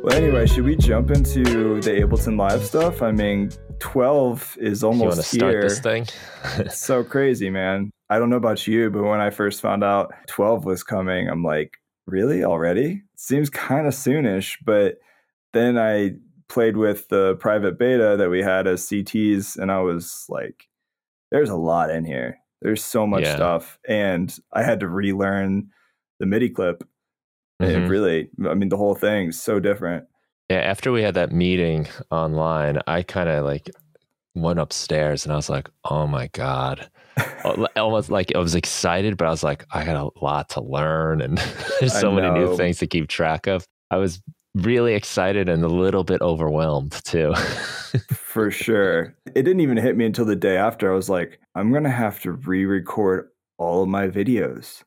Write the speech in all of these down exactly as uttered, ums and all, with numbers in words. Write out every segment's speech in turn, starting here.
Well, anyway, should we jump into the Ableton Live stuff? I mean, twelve is almost you want to start here. this thing? It's so crazy, man. I don't know about you, but when I first found out twelve was coming, I'm like, really? Already? Seems kind of soonish, but then I played with the private beta that we had as C Ts, and I was like, there's a lot in here. There's so much Yeah. stuff. And I had to relearn the MIDI clip. It Mhm. really, I mean, the whole thing's so different. Yeah, after we had that meeting online, I kind of like went upstairs and I was like, oh my God. Almost like I was excited, but I was like, I got a lot to learn and there's so many new things to keep track of. I was really excited and a little bit overwhelmed too. For sure. It didn't even hit me until the day after. I was like, I'm going to have to re-record all of my videos.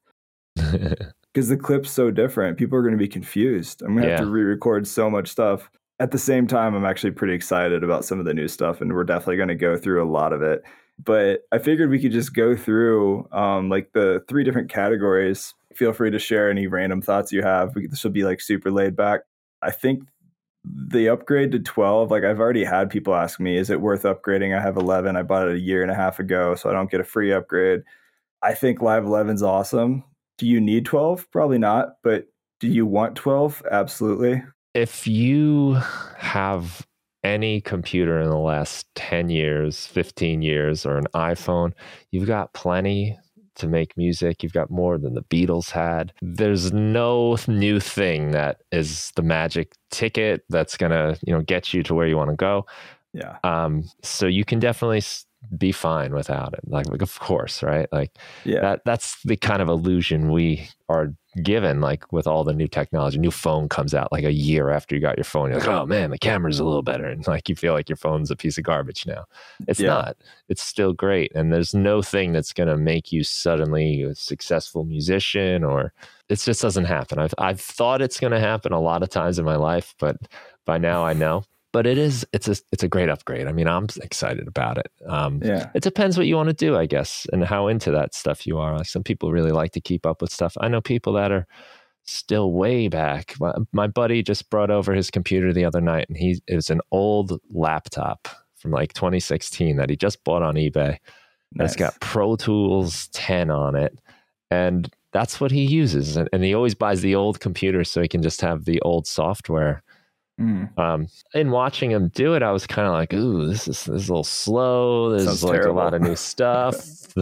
Because the clip's so different. People are going to be confused. I'm going to have Yeah. to re-record so much stuff. At the same time, I'm actually pretty excited about some of the new stuff, and we're definitely going to go through a lot of it. But I figured we could just go through um, like the three different categories. Feel free to share any random thoughts you have. We, this will be like super laid back. I think the upgrade to twelve, like I've already had people ask me, is it worth upgrading? I have eleven. I bought it a year and a half ago, so I don't get a free upgrade. I think Live eleven's awesome. Do you need twelve? Probably not. But do you want twelve? Absolutely. If you have any computer in the last ten years, fifteen years, or an iPhone, you've got plenty to make music. You've got more than the Beatles had. There's no new thing that is the magic ticket that's going to, you know, get you to where you want to go. Yeah. Um, so you can definitely be fine without it. Like, like, of course, right? Like yeah. that, that's the kind of illusion we are given, like with all the new technology. New phone comes out like a year after you got your phone. You're like, oh man, the camera's a little better. And like, you feel like your phone's a piece of garbage now. It's Yeah. not. It's still great. And there's no thing that's going to make you suddenly a successful musician, or it just doesn't happen. I've, I've thought it's going to happen a lot of times in my life, but by now I know. But it is, it's a, it's a great upgrade. I mean, I'm excited about it. Um, Yeah. It depends what you want to do, I guess, and how into that stuff you are. Like some people really like to keep up with stuff. I know people that are still way back. My, my buddy just brought over his computer the other night, and he it was an old laptop from like twenty sixteen that he just bought on eBay. And Nice. it's got Pro Tools ten on it. And that's what he uses. And, and he always buys the old computer so he can just have the old software. Mm. Um, in watching him do it, I was kind of like, ooh, this is, this is a little slow. There's Sounds like terrible. a lot of new stuff.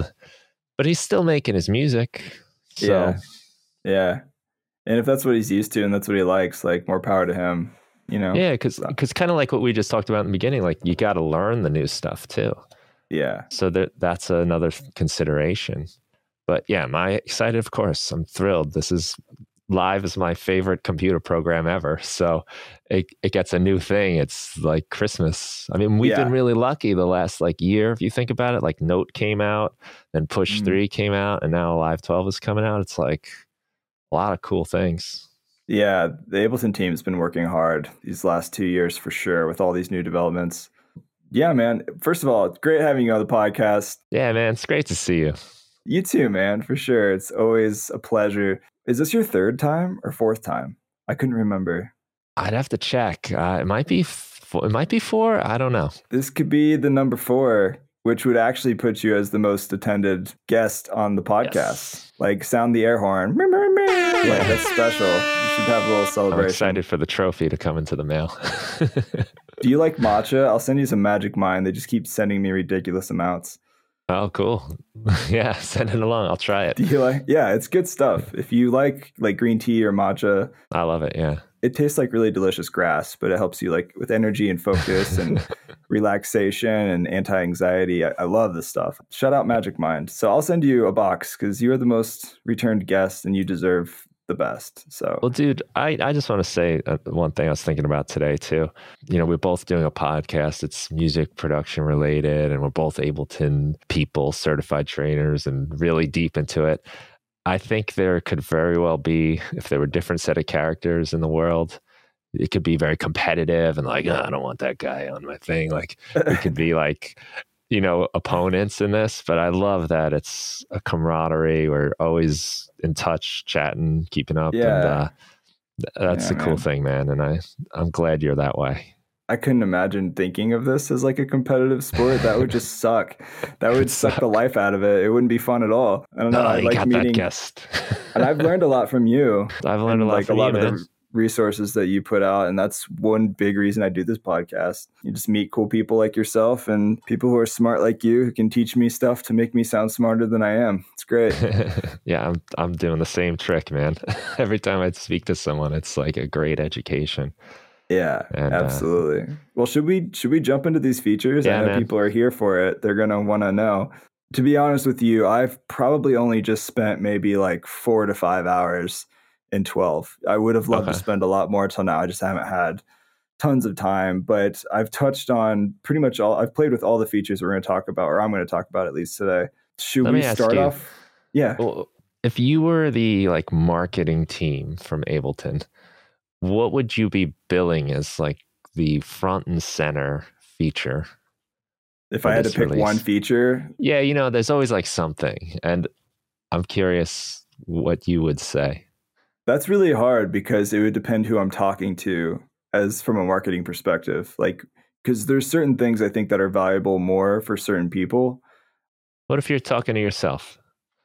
But he's still making his music. So. Yeah. Yeah. And if that's what he's used to and that's what he likes, like more power to him, you know? Yeah, because because kind of like what we just talked about in the beginning, like you got to learn the new stuff too. Yeah. So that that's another consideration. But yeah, am I excited? Of course, I'm thrilled. This is Live is my favorite computer program ever. So it, it gets a new thing. It's like Christmas. I mean, we've Yeah. been really lucky the last like year, if you think about it. Like Note came out, then Push Mm. three came out, and now Live twelve is coming out. It's like a lot of cool things. Yeah. The Ableton team's been working hard these last two years for sure with all these new developments. Yeah, man. First of all, it's great having you on the podcast. Yeah, man. It's great to see you. You too, man, for sure. It's always a pleasure. Is this your third time or fourth time? I couldn't remember. I'd have to check. Uh, it might be four, it might be four. I don't know. This could be the number four, which would actually put you as the most attended guest on the podcast. Yes. Like sound the air horn. Yeah, that's special. You should have a little celebration. I'm excited for the trophy to come into the mail. Do you like matcha? I'll send you some Magic Mind. They just keep sending me ridiculous amounts. Oh, cool. Yeah, send it along. I'll try it. Do you like? Yeah, it's good stuff. If you like like green tea or matcha, I love it. Yeah. it tastes like really delicious grass, but it helps you like with energy and focus and relaxation and anti-anxiety. I, I love this stuff. Shout out Magic Mind. So I'll send you a box because you're the most returned guest and you deserve the best. So, well, dude, I, I just want to say uh, one thing I was thinking about today too. You know, we're both doing a podcast. It's music production related, and we're both Ableton people, certified trainers, and really deep into it. I think there could very well be, if there were different set of characters in the world, it could be very competitive and like, oh, I don't want that guy on my thing. Like, it could be like, you know, opponents in this, but I love that it's a camaraderie. We're always in touch, chatting, keeping up. Yeah. And uh, That's Yeah, the cool man. thing, man. And I, I'm glad you're that way. I couldn't imagine thinking of this as like a competitive sport. That would just suck. That It would would suck the suck. life out of it. It wouldn't be fun at all. I don't know. Oh, I you like got that meeting, guest. and I've learned a lot from you I've learned a and lot like a from you, lot of man. the resources that you put out. And that's one big reason I do this podcast. You just meet cool people like yourself and people who are smart like you who can teach me stuff to make me sound smarter than I am. It's great. Yeah, I'm I'm doing the same trick, man. Every time I speak to someone, it's like a great education. Yeah, And uh, absolutely. Well, should we should we jump into these features? I yeah, know man. people are here for it. They're going to want to know. To be honest with you, I've probably only just spent maybe like four to five hours in twelve. I would have loved to Okay. spend a lot more till now. I just haven't had tons of time, but I've touched on pretty much all. I've played with all the features we're going to talk about, or I'm going to talk about at least today. Should Let we me ask start you, off? Yeah. well, if you were the like marketing team from Ableton, what would you be billing as like the front and center feature If for I had to this pick one release? feature, Yeah, you know, there's always like something, and I'm curious what you would say. that's really hard because it would depend who I'm talking to as from a marketing perspective. Like, because there's certain things I think that are valuable more for certain people. What if you're talking to yourself?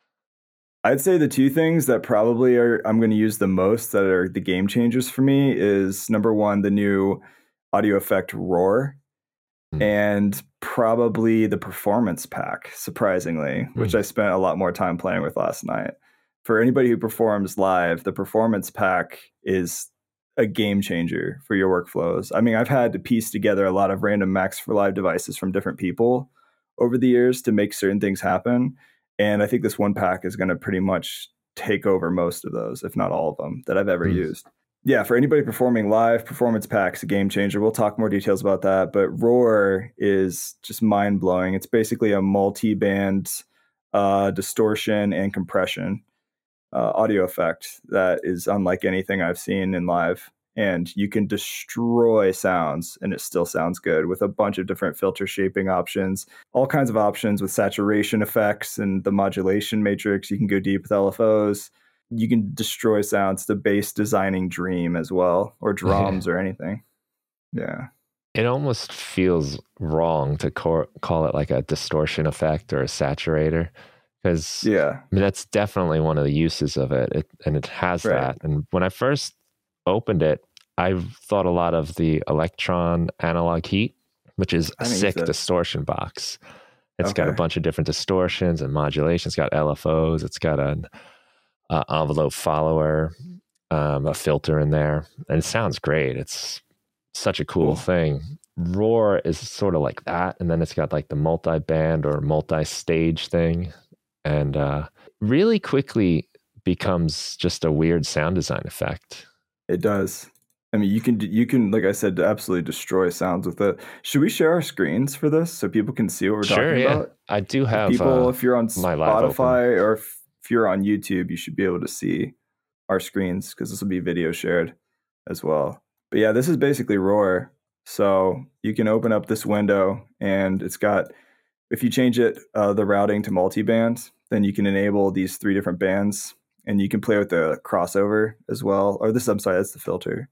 I'd say the two things that probably are I'm going to use the most that are the game changers for me is number one, the new audio effect Roar, Hmm. and probably the performance pack, surprisingly, which Hmm. I spent a lot more time playing with last night. For anybody who performs live, the performance pack is a game changer for your workflows. I mean, I've had to piece together a lot of random Max for Live devices from different people over the years to make certain things happen. And I think this one pack is going to pretty much take over most of those, if not all of them, that I've ever Hmm. used. Yeah, for anybody performing live, performance pack's a game changer. We'll talk more details about that. But Roar is just mind blowing. It's basically a multi band uh, distortion and compression uh, audio effect that is unlike anything I've seen in live. And you can destroy sounds and it still sounds good with a bunch of different filter shaping options, all kinds of options with saturation effects and the modulation matrix. You can go deep with L F Os. You can destroy sounds, the bass designing dream as well, or drums or anything. Yeah. It almost feels wrong to cor- call it like a distortion effect or a saturator, because Yeah. I mean, that's definitely one of the uses of it, it and it has Right. that. And when I first opened it, I thought a lot of the Electron Analog Heat, which is I a haven't used sick that. distortion box. It's got a Okay. bunch of different distortions and modulation. It's got L F Os. It's got an uh, envelope follower, um, a filter in there, and it sounds great. It's such a cool Cool. thing. Roar is sort of like that, and then it's got like the multi-band or multi-stage thing, and uh, really quickly becomes just a weird sound design effect. It does. I mean, you can you can like I said, absolutely destroy sounds with it. Should we share our screens for this so people can see what we're Sure, talking yeah, about? I do If have people, uh, if you're on my live open. Spotify or if, if you're on YouTube, you should be able to see our screens because this will be video shared as well. But yeah, this is basically Roar. So you can open up this window and it's got, if you change it, uh, the routing to multi-band, then you can enable these three different bands and you can play with the crossover as well. Or this, I'm sorry, that's the filter.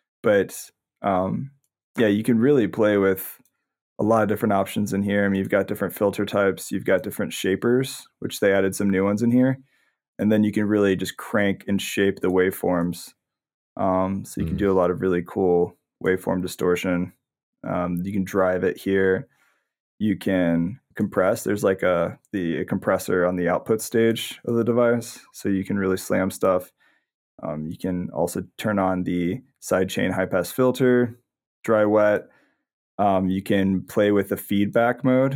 But um, yeah, you can really play with a lot of different options in here. I mean, you've got different filter types, you've got different shapers, which they added some new ones in here. And then you can really just crank and shape the waveforms. Um, so you can Mm. do a lot of really cool waveform distortion. Um, you can drive it here. You can compress. There's like a the a compressor on the output stage of the device, so you can really slam stuff. Um, you can also turn on the sidechain high pass filter, dry wet. Um, you can play with the feedback mode,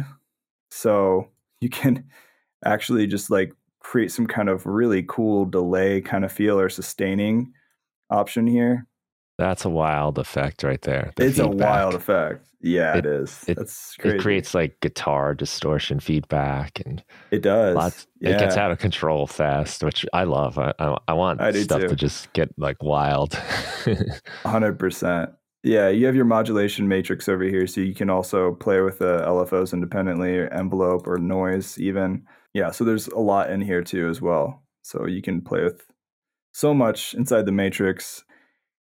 so you can actually just like create some kind of really cool delay kind of feel or sustaining option here. That's a wild effect right there. The It's feedback. a wild effect. Yeah, it, It- it is. it- That's crazy. It creates like guitar distortion feedback, and It does. lots. Yeah. It gets out of control fast, which I love. I I, I want I do stuff too. to just get like wild. one hundred percent. Yeah, you have your modulation matrix over here, so you can also play with the L F Os independently, or envelope, or noise even. Yeah, so there's a lot in here too as well. So you can play with so much inside the matrix.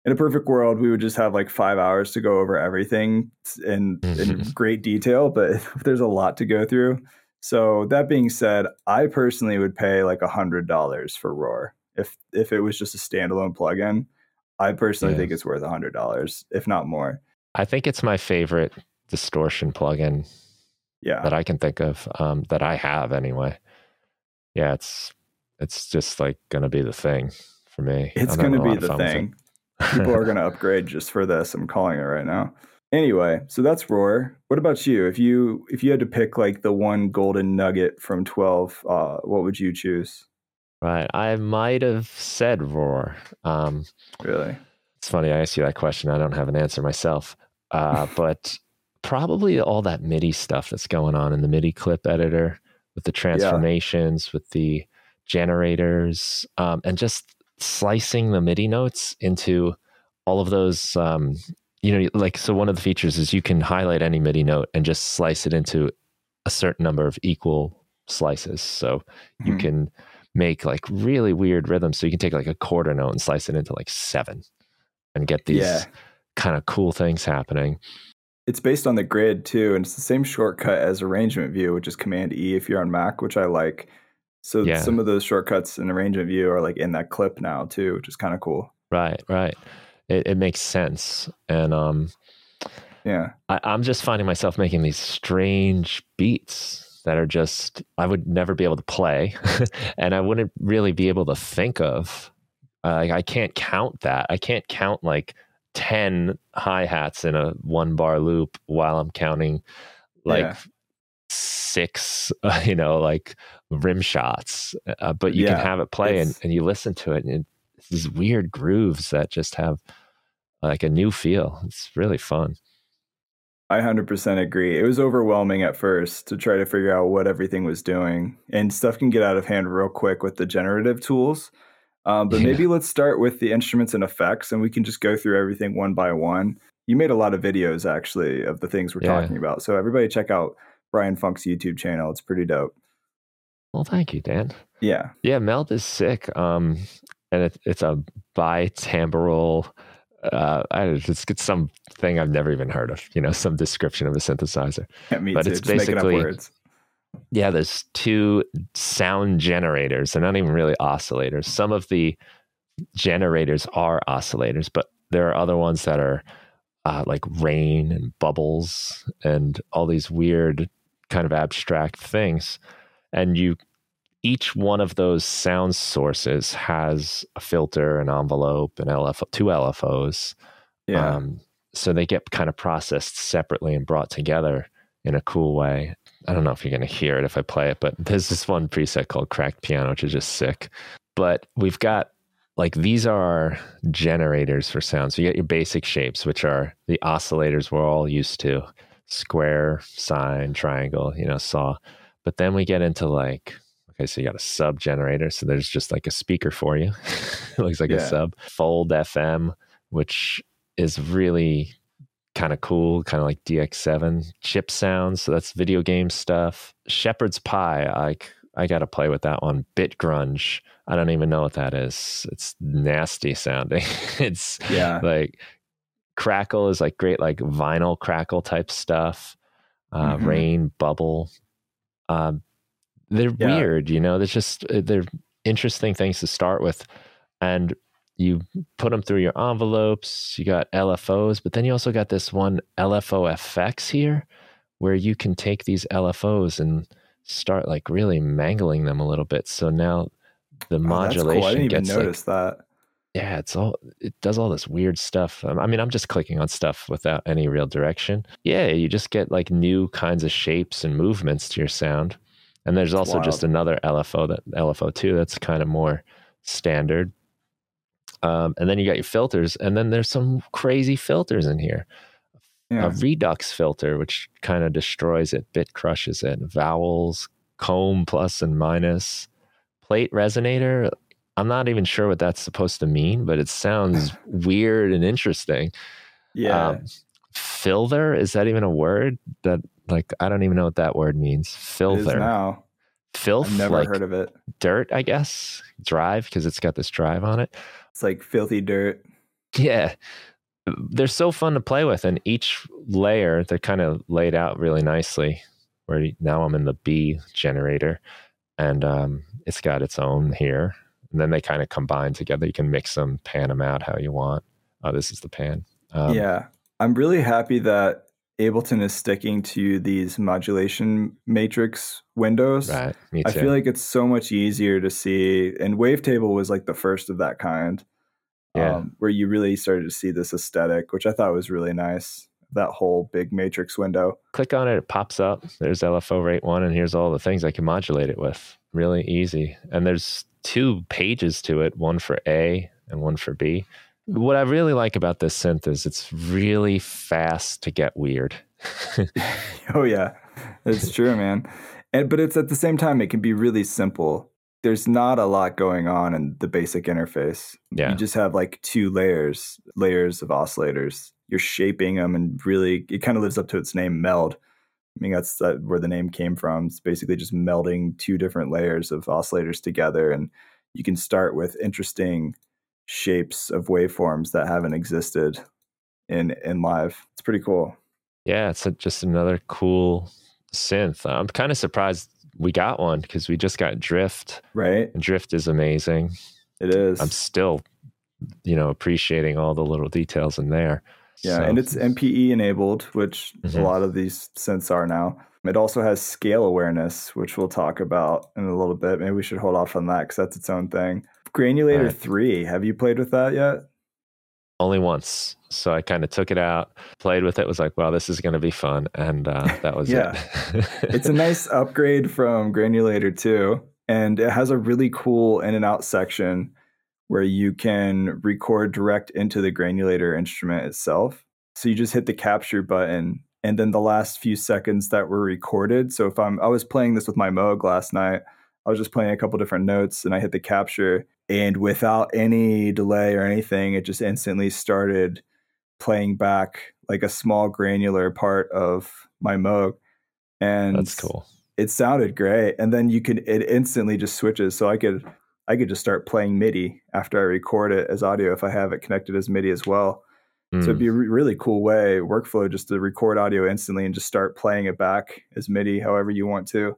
in a perfect world, we would just have like five hours to go over everything in, in great detail, but there's a lot to go through. So that being said, I personally would pay like a hundred dollars for Roar. If, if it was just a standalone plugin, I personally yeah. think it's worth a hundred dollars, if not more. I think it's my favorite distortion plugin yeah. that I can think of, um, that I have anyway. Yeah, it's, it's just like going to be the thing for me. It's going to be the thing. People are going to upgrade just for this. I'm calling it right now. Anyway, so that's Roar. What about you? If you if you had to pick like the one golden nugget from twelve, uh, what would you choose? Right. I might have said Roar. Um, really? It's funny. I asked you that question. I don't have an answer myself. Uh, but probably all that MIDI stuff that's going on in the MIDI clip editor with the transformations, yeah. with the generators, um, and just slicing the MIDI notes into all of those, um, you know, like, so one of the features is you can highlight any MIDI note and just slice it into a certain number of equal slices. So you mm-hmm. can make like really weird rhythms. So you can take like a quarter note and slice it into like seven and get these yeah. kind of cool things happening. It's based on the grid too. And it's the same shortcut as arrangement view, which is Command E if you're on Mac, which I like. So yeah. some of those shortcuts in arrangement view are like in that clip now too, which is kind of cool. Right, right. It, it makes sense. And um, yeah, I, I'm just finding myself making these strange beats that are just, I would never be able to play and I wouldn't really be able to think of. Uh, I can't count that. I can't count like ten hi-hats in a one bar loop while I'm counting like yeah. six, uh, you know, like rim shots. Uh, but you yeah, can have it play and, and you listen to it and it, it's these weird grooves that just have like a new feel. It's really fun. I one hundred percent agree. It was overwhelming at first to try to figure out what everything was doing, and stuff can get out of hand real quick with the generative tools. Um, but yeah. maybe let's start with the instruments and effects, and we can just go through everything one by one. You made a lot of videos, actually, of the things we're yeah. talking about. So everybody check out Brian Funk's YouTube channel. It's pretty dope. Well, thank you, Dan. Yeah. Yeah, Meld is sick. Um, and it, it's a bitimbral, uh, I just get something I've never even heard of, you know, some description of a synthesizer. Yeah, me but too. It's just basically, making up words. Yeah, there's two sound generators. They're not even really oscillators. Some of the generators are oscillators, but there are other ones that are uh, like rain and bubbles and all these weird kind of abstract things. And you, each one of those sound sources has a filter, an envelope, an L F O, two L F Os. Yeah. Um, so they get kind of processed separately and brought together in a cool way. I don't know if you're going to hear it if I play it, but there's this one preset called Cracked Piano, which is just sick. But we've got, like, these are our generators for sound. So you get your basic shapes, which are the oscillators we're all used to. Square, sine, triangle, you know, saw. But then we get into like, okay, so you got a sub generator. So there's just like a speaker for you. It looks like yeah. a sub. Fold F M, which is really kind of cool, kind of like D X seven. Chip sounds, so that's video game stuff. Shepherd's Pie, I, I got to play with that one. Bit Grunge, I don't even know what that is. It's nasty sounding. It's yeah. like Crackle is like great, like vinyl crackle type stuff. Uh, mm-hmm. Rain, Bubble. Um, they're yeah. weird, you know, there's just, they're interesting things to start with. And you put them through your envelopes, you got L F Os, but then you also got this one L F O F X here where you can take these L F Os and start like really mangling them a little bit. So now the oh, modulation that's cool. I didn't gets even notice like, that. Yeah, it's all, it does all this weird stuff. Um, I mean, I'm just clicking on stuff without any real direction. Yeah, you just get like new kinds of shapes and movements to your sound. And there's also Wild. just another L F O, that L F O two, that's kind of more standard. Um, and then you got your filters, and then there's some crazy filters in here. Yeah. A Redux filter, which kind of destroys it, bit crushes it. Vowels, comb plus and minus, plate resonator. I'm not even sure what that's supposed to mean, but it sounds weird and interesting. Yeah. Um, filter, is that even a word? That, like, I don't even know what that word means. Filter. It is now. Filth, I've never like heard of it. Dirt, I guess. Drive, because it's got this drive on it. It's like filthy dirt. Yeah, they're so fun to play with, and each layer, they're kind of laid out really nicely. Where now I'm in the B generator, and um, it's got its own here. And then they kind of combine together. You can mix them, pan them out how you want. Oh, this is the pan. Um, yeah, I'm really happy that Ableton is sticking to these modulation matrix windows. Right, me I too. feel like it's so much easier to see, and Wavetable was like the first of that kind. Yeah. Um, where you really started to see this aesthetic, which I thought was really nice. That whole big matrix window. Click on it, it pops up. There's L F O rate one, and here's all the things I can modulate it with. Really easy. And there's two pages to it, one for A and one for B. What I really like about this synth is it's really fast to get weird. Oh yeah, it's true, man. And but it's at the same time, it can be really simple. There's not a lot going on in the basic interface. Yeah. You just have like two layers, layers of oscillators. You're shaping them, and really, it kind of lives up to its name, meld. I mean, that's uh, where the name came from. It's basically just melding two different layers of oscillators together, and you can start with interesting shapes of waveforms that haven't existed in in live. It's pretty cool. Yeah, it's a, just another cool synth. I'm kind of surprised we got one because we just got Drift. Right? And Drift is amazing. It is. I'm still, you know, appreciating all the little details in there. Yeah, so. And it's M P E enabled, which mm-hmm. a lot of these synths are now. It also has scale awareness, which we'll talk about in a little bit. Maybe we should hold off on that because that's its own thing. Granulator right. three, have you played with that yet? Only once. So I kind of took it out, played with it, was like, well, this is going to be fun. And uh, that was yeah. it. It's a nice upgrade from Granulator two. And it has a really cool in and out section where you can record direct into the Granulator instrument itself. So you just hit the capture button, and then the last few seconds that were recorded. So if I'm, I was playing this with my Moog last night, I was just playing a couple different notes, and I hit the capture, and without any delay or anything, it just instantly started playing back like a small granular part of my Moog. And that's cool. It sounded great. And then you could, it instantly just switches. So I could, I could just start playing MIDI after I record it as audio if I have it connected as MIDI as well. Mm. So it'd be a re- really cool way, workflow, just to record audio instantly and just start playing it back as MIDI however you want to.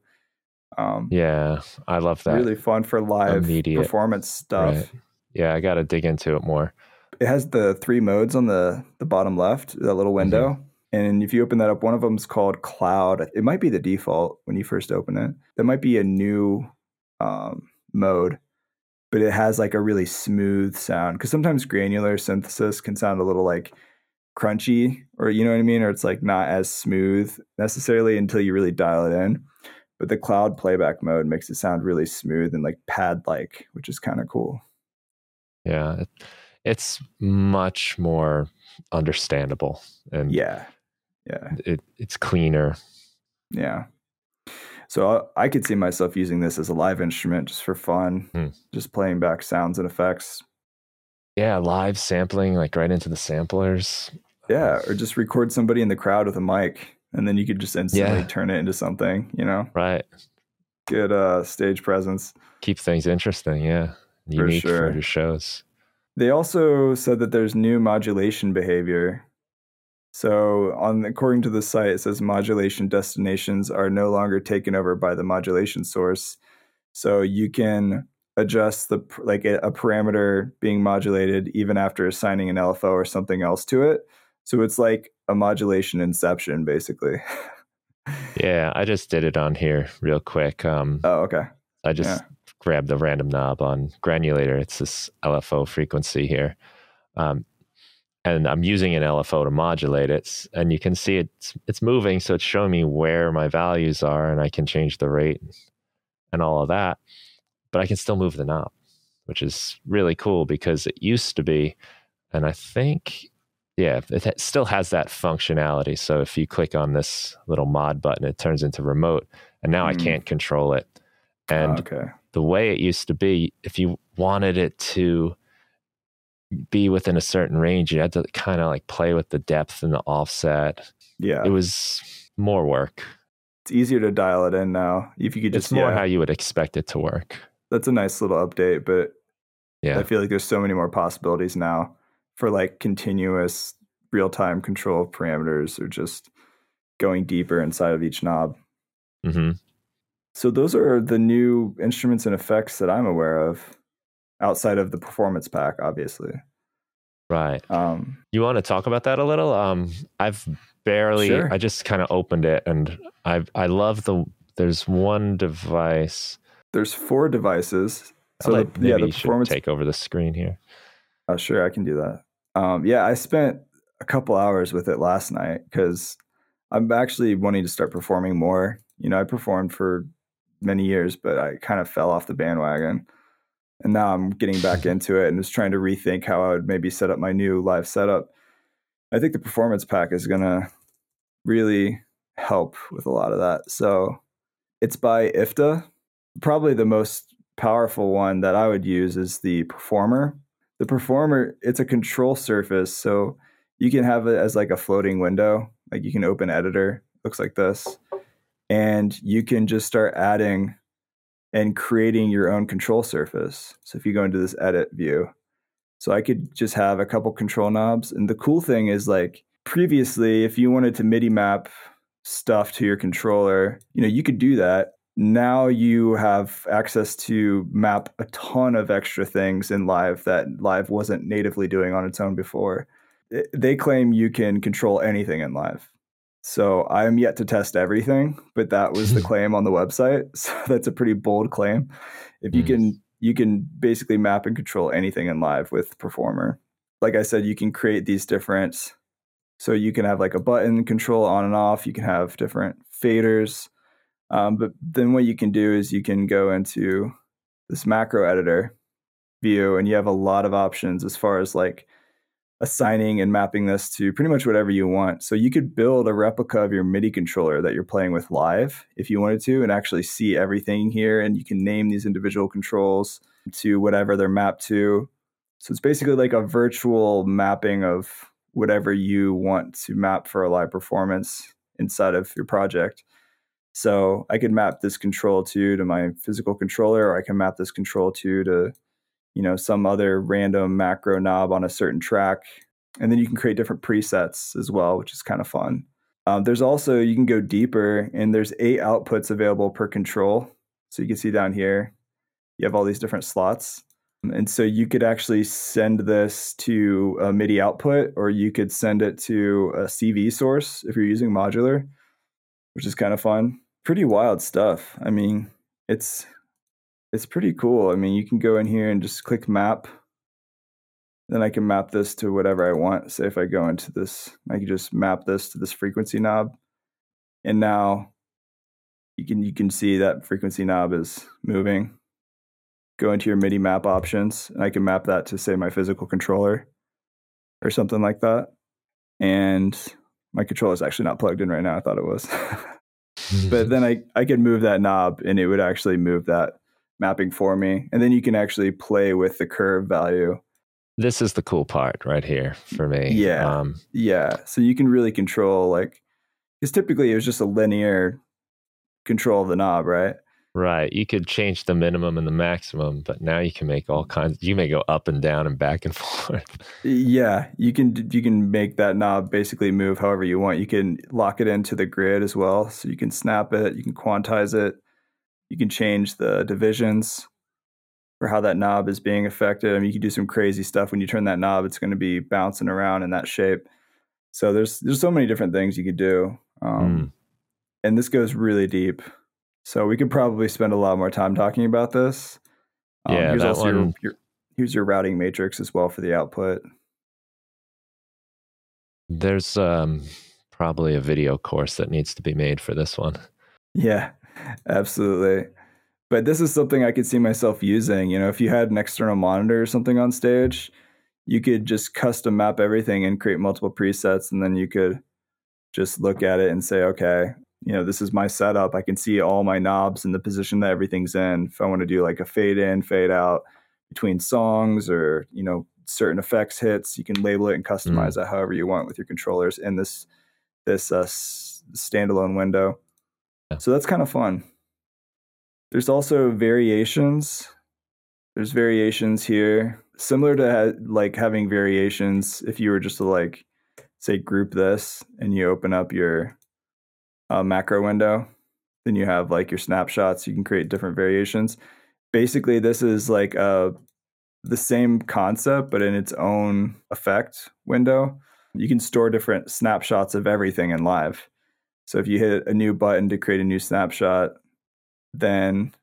Um, yeah, I love that. Really fun for live immediate performance stuff. Right. Yeah, I got to dig into it more. It has the three modes on the, the bottom left, that little window. Mm-hmm. And if you open that up, one of them is called Cloud. It might be the default when you first open it. There might be a new um, mode, but it has like a really smooth sound. Because sometimes granular synthesis can sound a little like crunchy, or you know what I mean? Or it's like not as smooth necessarily until you really dial it in. But the Cloud playback mode makes it sound really smooth and like pad-like, which is kind of cool. Yeah, it, it's much more understandable. And yeah. Yeah. It it's cleaner. Yeah. So I, I could see myself using this as a live instrument just for fun, hmm. just playing back sounds and effects. Yeah, live sampling, like right into the samplers. Yeah, or just record somebody in the crowd with a mic, and then you could just instantly yeah. turn it into something, you know? Right. Good uh, stage presence. Keep things interesting, yeah. Unique for, sure. for your shows. They also said that there's new modulation behavior. So, on according to the site, it says modulation destinations are no longer taken over by the modulation source. So you can adjust the like a, a parameter being modulated even after assigning an L F O or something else to it. So it's like a modulation inception, basically. Yeah, I just did it on here real quick. Um, oh, okay. I just yeah. grabbed the random knob on Granulator. It's this L F O frequency here. Um, And I'm using an L F O to modulate it, and you can see it's it's moving, so it's showing me where my values are, and I can change the rate and all of that. But I can still move the knob, which is really cool because it used to be, and I think, yeah, it still has that functionality. So if you click on this little mod button, it turns into remote, and now mm. I can't control it. And oh, okay. the way it used to be, if you wanted it to be within a certain range, you had to kind of like play with the depth and the offset. Yeah. It was more work. It's easier to dial it in now. If you could just It's more yeah. how you would expect it to work. That's a nice little update, but yeah, I feel like there's so many more possibilities now. for like continuous real-time control of parameters or just going deeper inside of each knob. Mm-hmm. So those are the new instruments and effects that I'm aware of outside of the performance pack, obviously. Right. Um, you want to talk about that a little? Um, I've barely, Sure. I just kind of opened it, and I I love the, there's one device. There's four devices. So So like, the, maybe yeah, the you should performance. take over the screen here. Uh, sure, I can do that. Um, yeah, I spent a couple hours with it last night because I'm actually wanting to start performing more. You know, I performed for many years, but I kind of fell off the bandwagon. And now I'm getting back into it and just trying to rethink how I would maybe set up my new live setup. I think the performance pack is going to really help with a lot of that. So it's by I F T A. Probably the most powerful one that I would use is the Performer. The Performer, it's a control surface. So you can have it as like a floating window. Like you can open Editor, looks like this. And you can just start adding and creating your own control surface. So if you go into this edit view, so I could just have a couple control knobs. And the cool thing is like previously, if you wanted to MIDI map stuff to your controller, you know, you could do that. Now you have access to map a ton of extra things in Live that Live wasn't natively doing on its own before. They claim you can control anything in Live. So I'm yet to test everything, but that was the claim on the website. So that's a pretty bold claim. If you mm. can, you can basically map and control anything in Live with Performer. Like I said, you can create these different, so you can have like a button control on and off. You can have different faders. Um, but then what you can do is you can go into this macro editor view and you have a lot of options as far as like assigning and mapping this to pretty much whatever you want. So you could build a replica of your MIDI controller that you're playing with live if you wanted to and actually see everything here. And you can name these individual controls to whatever they're mapped to. So it's basically like a virtual mapping of whatever you want to map for a live performance inside of your project. So I could map this control to to my physical controller, or I can map this control to to you know, some other random macro knob on a certain track. And then you can create different presets as well, which is kind of fun. Um, there's also, you can go deeper and there's eight outputs available per control. So you can see down here, you have all these different slots. And so you could actually send this to a MIDI output, or you could send it to a C V source if you're using modular, which is kind of fun. Pretty wild stuff. I mean, it's It's pretty cool. I mean, you can go in here and just click map. Then I can map this to whatever I want. Say if I go into this, I can just map this to this frequency knob. And now you can you can see that frequency knob is moving. Go into your MIDI map options, and I can map that to, say, my physical controller or something like that. And my controller is actually not plugged in right now. I thought it was. But then I, I could move that knob, and it would actually move that mapping for me. And then you can actually play with the curve value. This is the cool part right here for me. Yeah. Um, yeah. So you can really control, like, because typically it was just a linear control of the knob, right? Right. You could change the minimum and the maximum, but now you can make all kinds. You may go up and down and back and forth. Yeah. You can, you can make that knob basically move however you want. You can lock it into the grid as well. So you can snap it, you can quantize it. You can change the divisions for how that knob is being affected. I mean, you can do some crazy stuff. When you turn that knob, it's going to be bouncing around in that shape. So there's there's so many different things you could do. Um, mm. And this goes really deep. So we could probably spend a lot more time talking about this. Um, yeah, here's that also one... your, your, here's your routing matrix as well for the output. There's um, probably a video course that needs to be made for this one. Yeah. Absolutely. But this is something I could see myself using. You know, if you had an external monitor or something on stage, you could just custom map everything and create multiple presets. And then you could just look at it and say, okay, you know, this is my setup. I can see all my knobs and the position that everything's in. If I want to do like a fade in, fade out between songs, or, you know, certain effects hits, you can label it and customize mm. it however you want with your controllers in this, this uh, standalone window. So that's kind of fun. There's also variations. There's variations here. similar to ha- like having variations, if you were just to like say group this and you open up your uh, macro window, then you have like your snapshots. You can create different variations. Basically, this is like a the same concept, but in its own effect window. You can store different snapshots of everything in Live. So if you hit a new button to create a new snapshot, then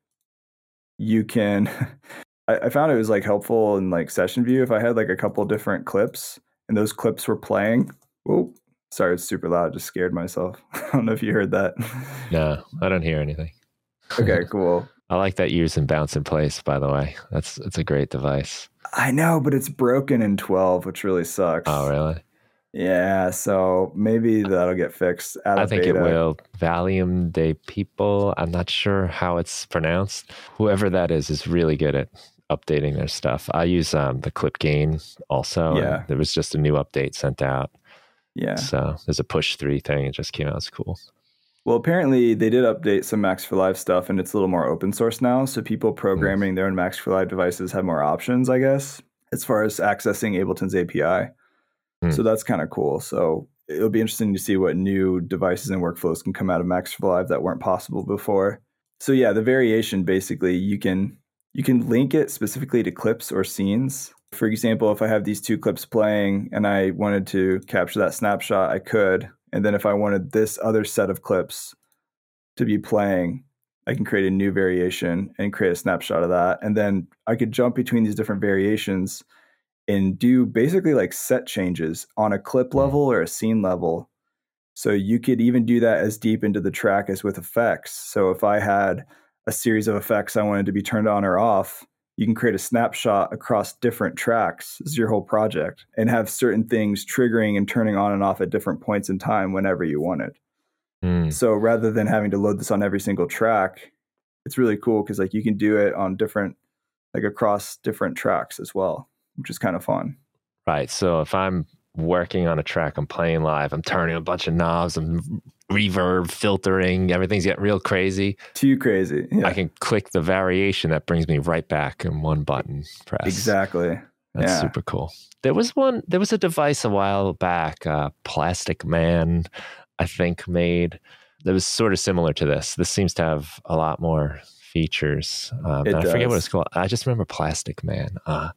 you can. I, I found it was like helpful in like session view. If I had like a couple different clips and those clips were playing. Whoa, sorry, it's super loud. Just scared myself. I don't know if you heard that. No, I don't hear anything. Okay, cool. I like that use and bounce in place, by the way. That's it's a great device. I know, but it's broken in twelve, which really sucks. Oh, really? Yeah, so maybe that'll get fixed out of I think beta. it will. Valium de People, I'm not sure how it's pronounced. Whoever that is is really good at updating their stuff. I use um, the Clip Gain also. Yeah. There was just a new update sent out. Yeah. So there's a push three thing. It just came out. It's cool. Well, apparently they did update some Max for Live stuff, and it's a little more open source now. So people programming mm. their own Max for Live devices have more options, I guess, as far as accessing Ableton's A P I. Mm. So that's kind of cool. So it'll be interesting to see what new devices and workflows can come out of Max for Live that weren't possible before. So yeah, the variation, basically, you can you can link it specifically to clips or scenes. For example, if I have these two clips playing and I wanted to capture that snapshot, I could. And then if I wanted this other set of clips to be playing, I can create a new variation and create a snapshot of that. And then I could jump between these different variations and do basically like set changes on a clip level or a scene level. So you could even do that as deep into the track as with effects. So if I had a series of effects I wanted to be turned on or off, you can create a snapshot across different tracks. This is your whole project, and have certain things triggering and turning on and off at different points in time whenever you wanted. Mm. So rather than having to load this on every single track, it's really cool because like you can do it on different, like across different tracks as well, which is kind of fun. Right. So if I'm working on a track, I'm playing live, I'm turning a bunch of knobs, I'm reverb, filtering, everything's getting real crazy. Too crazy. Yeah. I can click the variation that brings me right back in one button press. Exactly. That's yeah. super cool. There was one, there was a device a while back, uh, Plastic Man, I think made, that was sort of similar to this. This seems to have a lot more features. Um, it I does. forget what it's called. I just remember Plastic Man. Uh,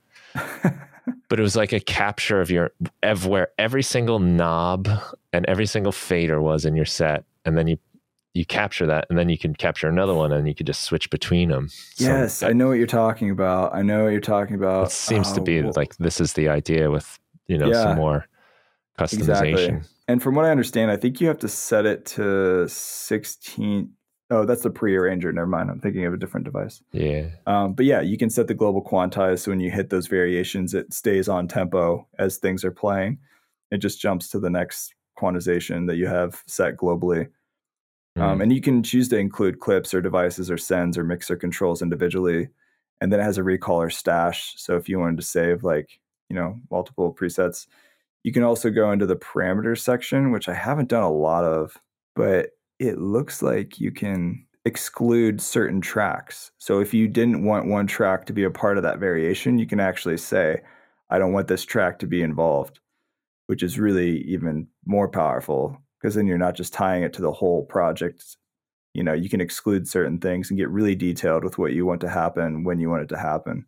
But it was like a capture of your of where every single knob and every single fader was in your set, and then you you capture that, and then you can capture another one, and you could just switch between them. Yes, so I know what you're talking about. I know what you're talking about. It seems oh, to be well, like this is the idea with you know yeah, some more customization. Exactly. And from what I understand, I think you have to set it to sixteen. Oh, that's the pre-arranger. Never mind. I'm thinking of a different device. Yeah. Um, but yeah, you can set the global quantize. So when you hit those variations, it stays on tempo as things are playing. It just jumps to the next quantization that you have set globally. Mm. Um, and you can choose to include clips or devices or sends or mixer controls individually. And then it has a recall or stash. So if you wanted to save like, you know, multiple presets, you can also go into the parameters section, which I haven't done a lot of, but it looks like you can exclude certain tracks. So if you didn't want one track to be a part of that variation, you can actually say, I don't want this track to be involved, which is really even more powerful because then you're not just tying it to the whole project. You know, you can exclude certain things and get really detailed with what you want to happen when you want it to happen.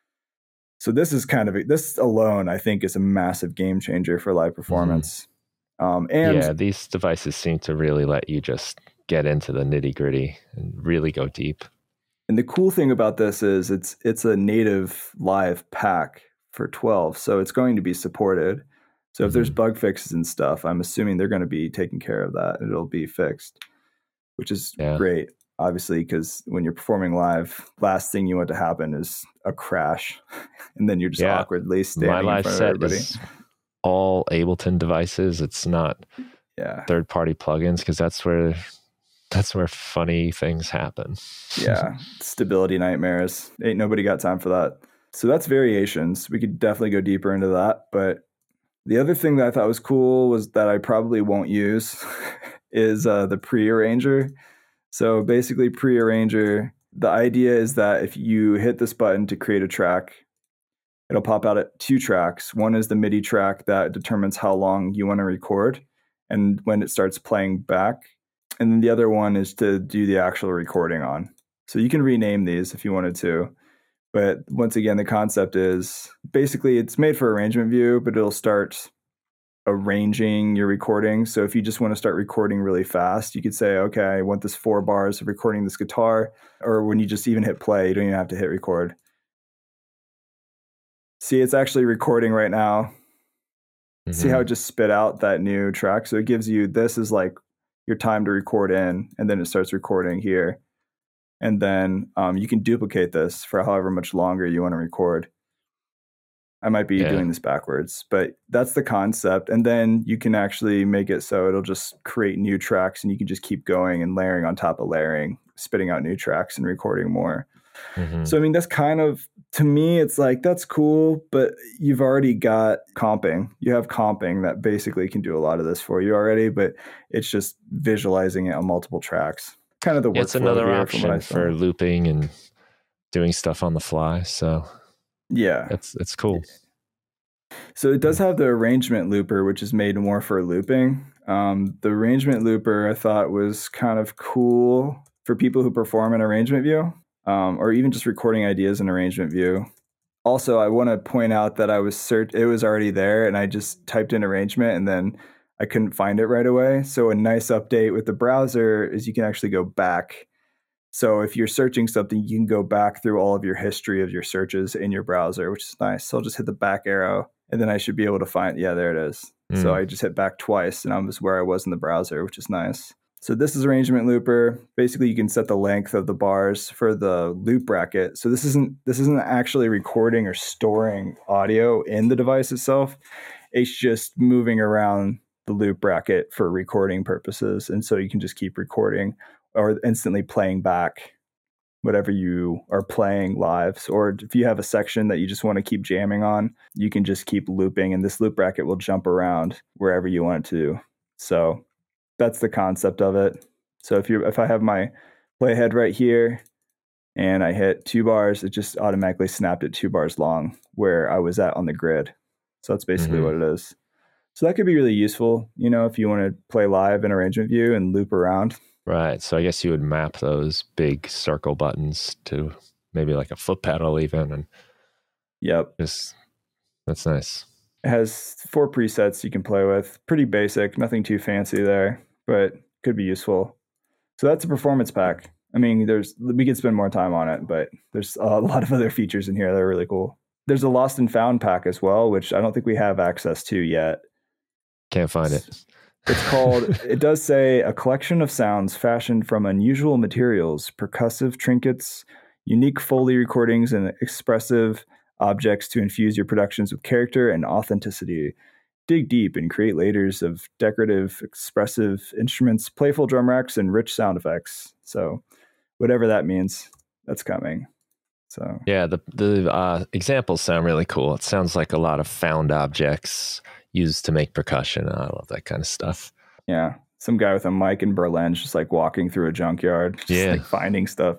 So this is kind of, a, this alone, I think, is a massive game changer for live performance. Mm-hmm. Um, and yeah, these devices seem to really let you just get into the nitty gritty and really go deep. And the cool thing about this is it's it's a native live pack for twelve, so it's going to be supported. So if mm-hmm. there's bug fixes and stuff, I'm assuming they're going to be taking care of that. It'll be fixed, which is yeah. great, obviously, because when you're performing live, last thing you want to happen is a crash, and then you're just yeah. awkwardly standing My live in front set of everybody. Is all Ableton devices. It's not yeah. third-party plugins because that's where that's where funny things happen. Yeah, stability nightmares. Ain't nobody got time for that. So that's variations. We could definitely go deeper into that. But the other thing that I thought was cool was that I probably won't use is uh, the pre-arranger. So basically, pre-arranger, the idea is that if you hit this button to create a track, it'll pop out at two tracks. One is the MIDI track that determines how long you want to record and when it starts playing back. And then the other one is to do the actual recording on. So you can rename these if you wanted to. But once again, the concept is basically it's made for arrangement view, but it'll start arranging your recording. So if you just want to start recording really fast, you could say, okay, I want this four bars of recording this guitar. Or when you just even hit play, you don't even have to hit record. See, it's actually recording right now. Mm-hmm. See how it just spit out that new track? So it gives you, this is like your time to record in, and then it starts recording here. And then um, you can duplicate this for however much longer you want to record. I might be yeah. doing this backwards, but that's the concept. And then you can actually make it so it'll just create new tracks, and you can just keep going and layering on top of layering, spitting out new tracks and recording more. Mm-hmm. So, I mean, that's kind of, to me, it's like, that's cool, but you've already got comping. You have comping that basically can do a lot of this for you already, but it's just visualizing it on multiple tracks. Kind of the workflow. It's another option for looping and doing stuff on the fly. So yeah, it's it's cool. So it does have the arrangement looper, which is made more for looping. Um, the arrangement looper I thought was kind of cool for people who perform in arrangement view, um, or even just recording ideas in arrangement view. Also, I want to point out that I was search it was already there, and I just typed in arrangement, and then I couldn't find it right away. So a nice update with the browser is you can actually go back. So if you're searching something, you can go back through all of your history of your searches in your browser, which is nice. So I'll just hit the back arrow, and then I should be able to find, yeah, there it is. Mm. So I just hit back twice, and I was where I was in the browser, which is nice. So this is arrangement looper. Basically, you can set the length of the bars for the loop bracket. So this isn't this isn't actually recording or storing audio in the device itself. It's just moving around the loop bracket for recording purposes. And so you can just keep recording or instantly playing back whatever you are playing live. Or if you have a section that you just want to keep jamming on, you can just keep looping, and this loop bracket will jump around wherever you want it to. So that's the concept of it. So if you if I have my playhead right here and I hit two bars, it just automatically snapped it two bars long where I was at on the grid. So that's basically mm-hmm. what it is. So that could be really useful, you know, if you want to play live in arrangement view and loop around. Right. So I guess you would map those big circle buttons to maybe like a foot pedal even. And yep. Just, that's nice. It has four presets you can play with. Pretty basic, nothing too fancy there, but could be useful. So that's a performance pack. I mean, there's we could spend more time on it, but there's a lot of other features in here that are really cool. There's a lost and found pack as well, which I don't think we have access to yet. Can't find it. It's called, it does say, a collection of sounds fashioned from unusual materials, percussive trinkets, unique Foley recordings, and expressive objects to infuse your productions with character and authenticity. Dig deep and create layers of decorative, expressive instruments, playful drum racks, and rich sound effects. So whatever that means, that's coming. So yeah, the the uh, examples sound really cool. It sounds like a lot of found objects used to make percussion. I love that kind of stuff. Yeah. Some guy with a mic in Berlin just like walking through a junkyard, just yeah. like finding stuff.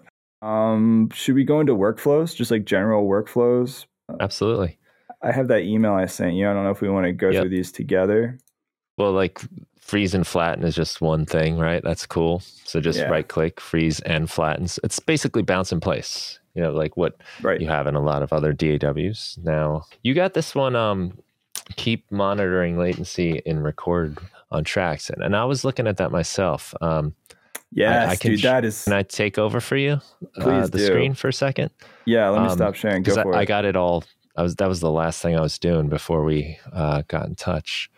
Um, should we go into workflows, just like general workflows? Absolutely. I have that email I sent you. I don't know if we want to go yep. through these together. Well, like freeze and flatten is just one thing, right? That's cool. So just yeah. right click, freeze and flatten. It's basically bounce in place, you know, like what right. you have in a lot of other D A Ws. Now, you got this one, um, keep monitoring latency in record on tracks. And, and I was looking at that myself. Um, yes, I, I can, dude, that is... Can I take over for you? Please uh, the do. screen for a second? Yeah, let me um, stop sharing. Go for I, it. I got it all. I was That was the last thing I was doing before we uh, got in touch.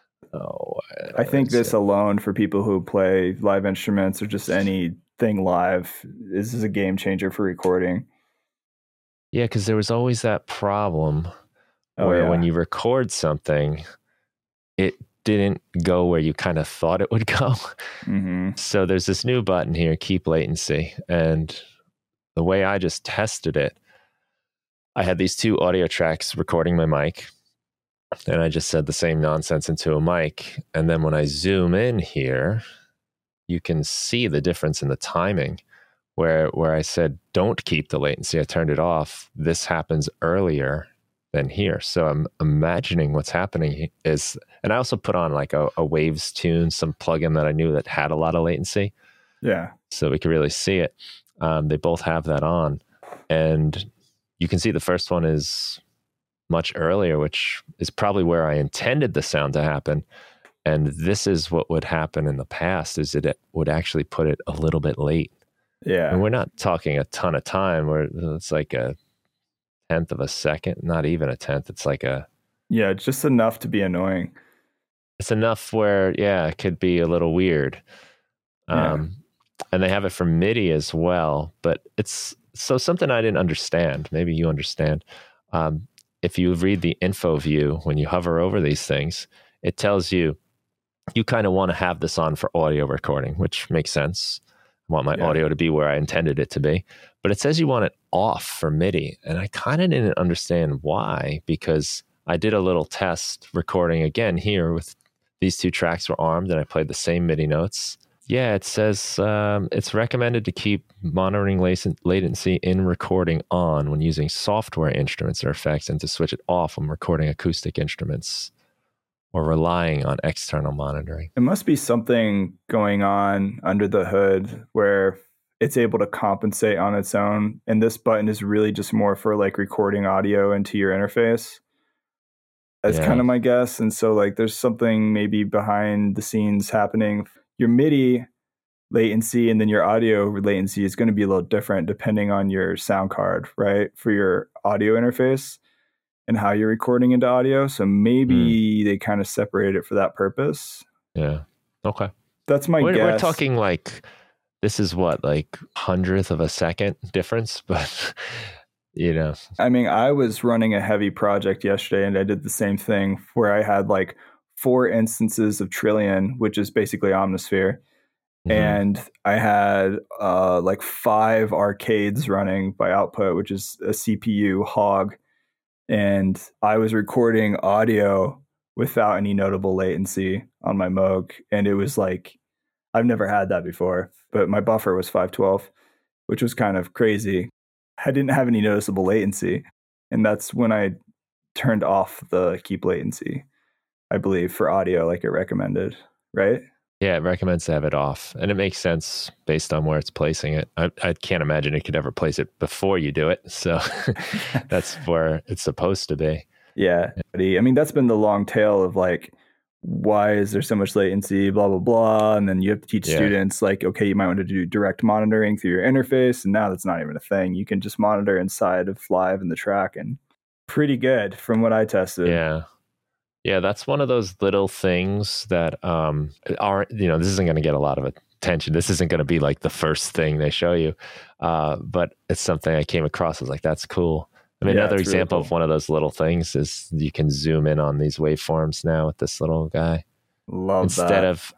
Oh, I think this it. alone for people who play live instruments or just anything live, this is a game changer for recording. Yeah, because there was always that problem oh, where yeah. when you record something, it didn't go where you kind of thought it would go. Mm-hmm. So there's this new button here, keep latency. And the way I just tested it, I had these two audio tracks recording my mic. And I just said the same nonsense into a mic. And then when I zoom in here, you can see the difference in the timing where, where I said, don't keep the latency. I turned it off. This happens earlier than here. So I'm imagining what's happening is, and I also put on like a, a Waves tune, some plugin that I knew that had a lot of latency. Yeah. So we could really see it. Um, they both have that on. And you can see the first one is much earlier, which is probably where I intended the sound to happen. And this is what would happen in the past, is it would actually put it a little bit late. Yeah. And we're not talking a ton of time where it's like a tenth of a second, not even a tenth. It's like a... Yeah, just enough to be annoying. It's enough where, yeah, it could be a little weird. Yeah. Um, and they have it for MIDI as well, but it's so something I didn't understand. Maybe you understand. Um, if you read the info view, when you hover over these things, it tells you, you kind of want to have this on for audio recording, which makes sense. I want my Yeah. audio to be where I intended it to be, but it says you want it off for MIDI. And I kind of didn't understand why, because I did a little test recording again here with these two tracks were armed and I played the same MIDI notes. Yeah, it says um, it's recommended to keep monitoring latency in recording on when using software instruments or effects, and to switch it off when recording acoustic instruments or relying on external monitoring. It must be something going on under the hood where it's able to compensate on its own. And this button is really just more for like recording audio into your interface. That's Yeah. kind of my guess. And so like there's something maybe behind the scenes happening. Your MIDI latency and then your audio latency is going to be a little different depending on your sound card, right? For your audio interface and how you're recording into audio. So maybe mm. they kind of separated it for that purpose. Yeah. Okay. That's my we're, guess. We're talking like, this is what, like hundredth of a second difference, but you know. I mean, I was running a heavy project yesterday and I did the same thing where I had like four instances of Trillion, which is basically Omnisphere. Mm-hmm. And I had uh, like five arcades running by output, which is a C P U hog. And I was recording audio without any notable latency on my Moog. And it was like, I've never had that before, but my buffer was five twelve, which was kind of crazy. I didn't have any noticeable latency. And that's when I turned off the keep latency, I believe, for audio, like it recommended, right? Yeah, it recommends to have it off. And it makes sense based on where it's placing it. I, I can't imagine it could ever place it before you do it. So that's where it's supposed to be. Yeah. I mean, that's been the long tail of like, why is there so much latency, blah, blah, blah. And then you have to teach yeah. students like, okay, you might want to do direct monitoring through your interface. And now that's not even a thing. You can just monitor inside of Live in the track, and pretty good from what I tested. Yeah. Yeah, that's one of those little things that um, are, you know, this isn't going to get a lot of attention. This isn't going to be like the first thing they show you. Uh, but it's something I came across. I was like, that's cool. I mean, yeah, another example really cool. of one of those little things is you can zoom in on these waveforms now with this little guy. Love Instead that. of,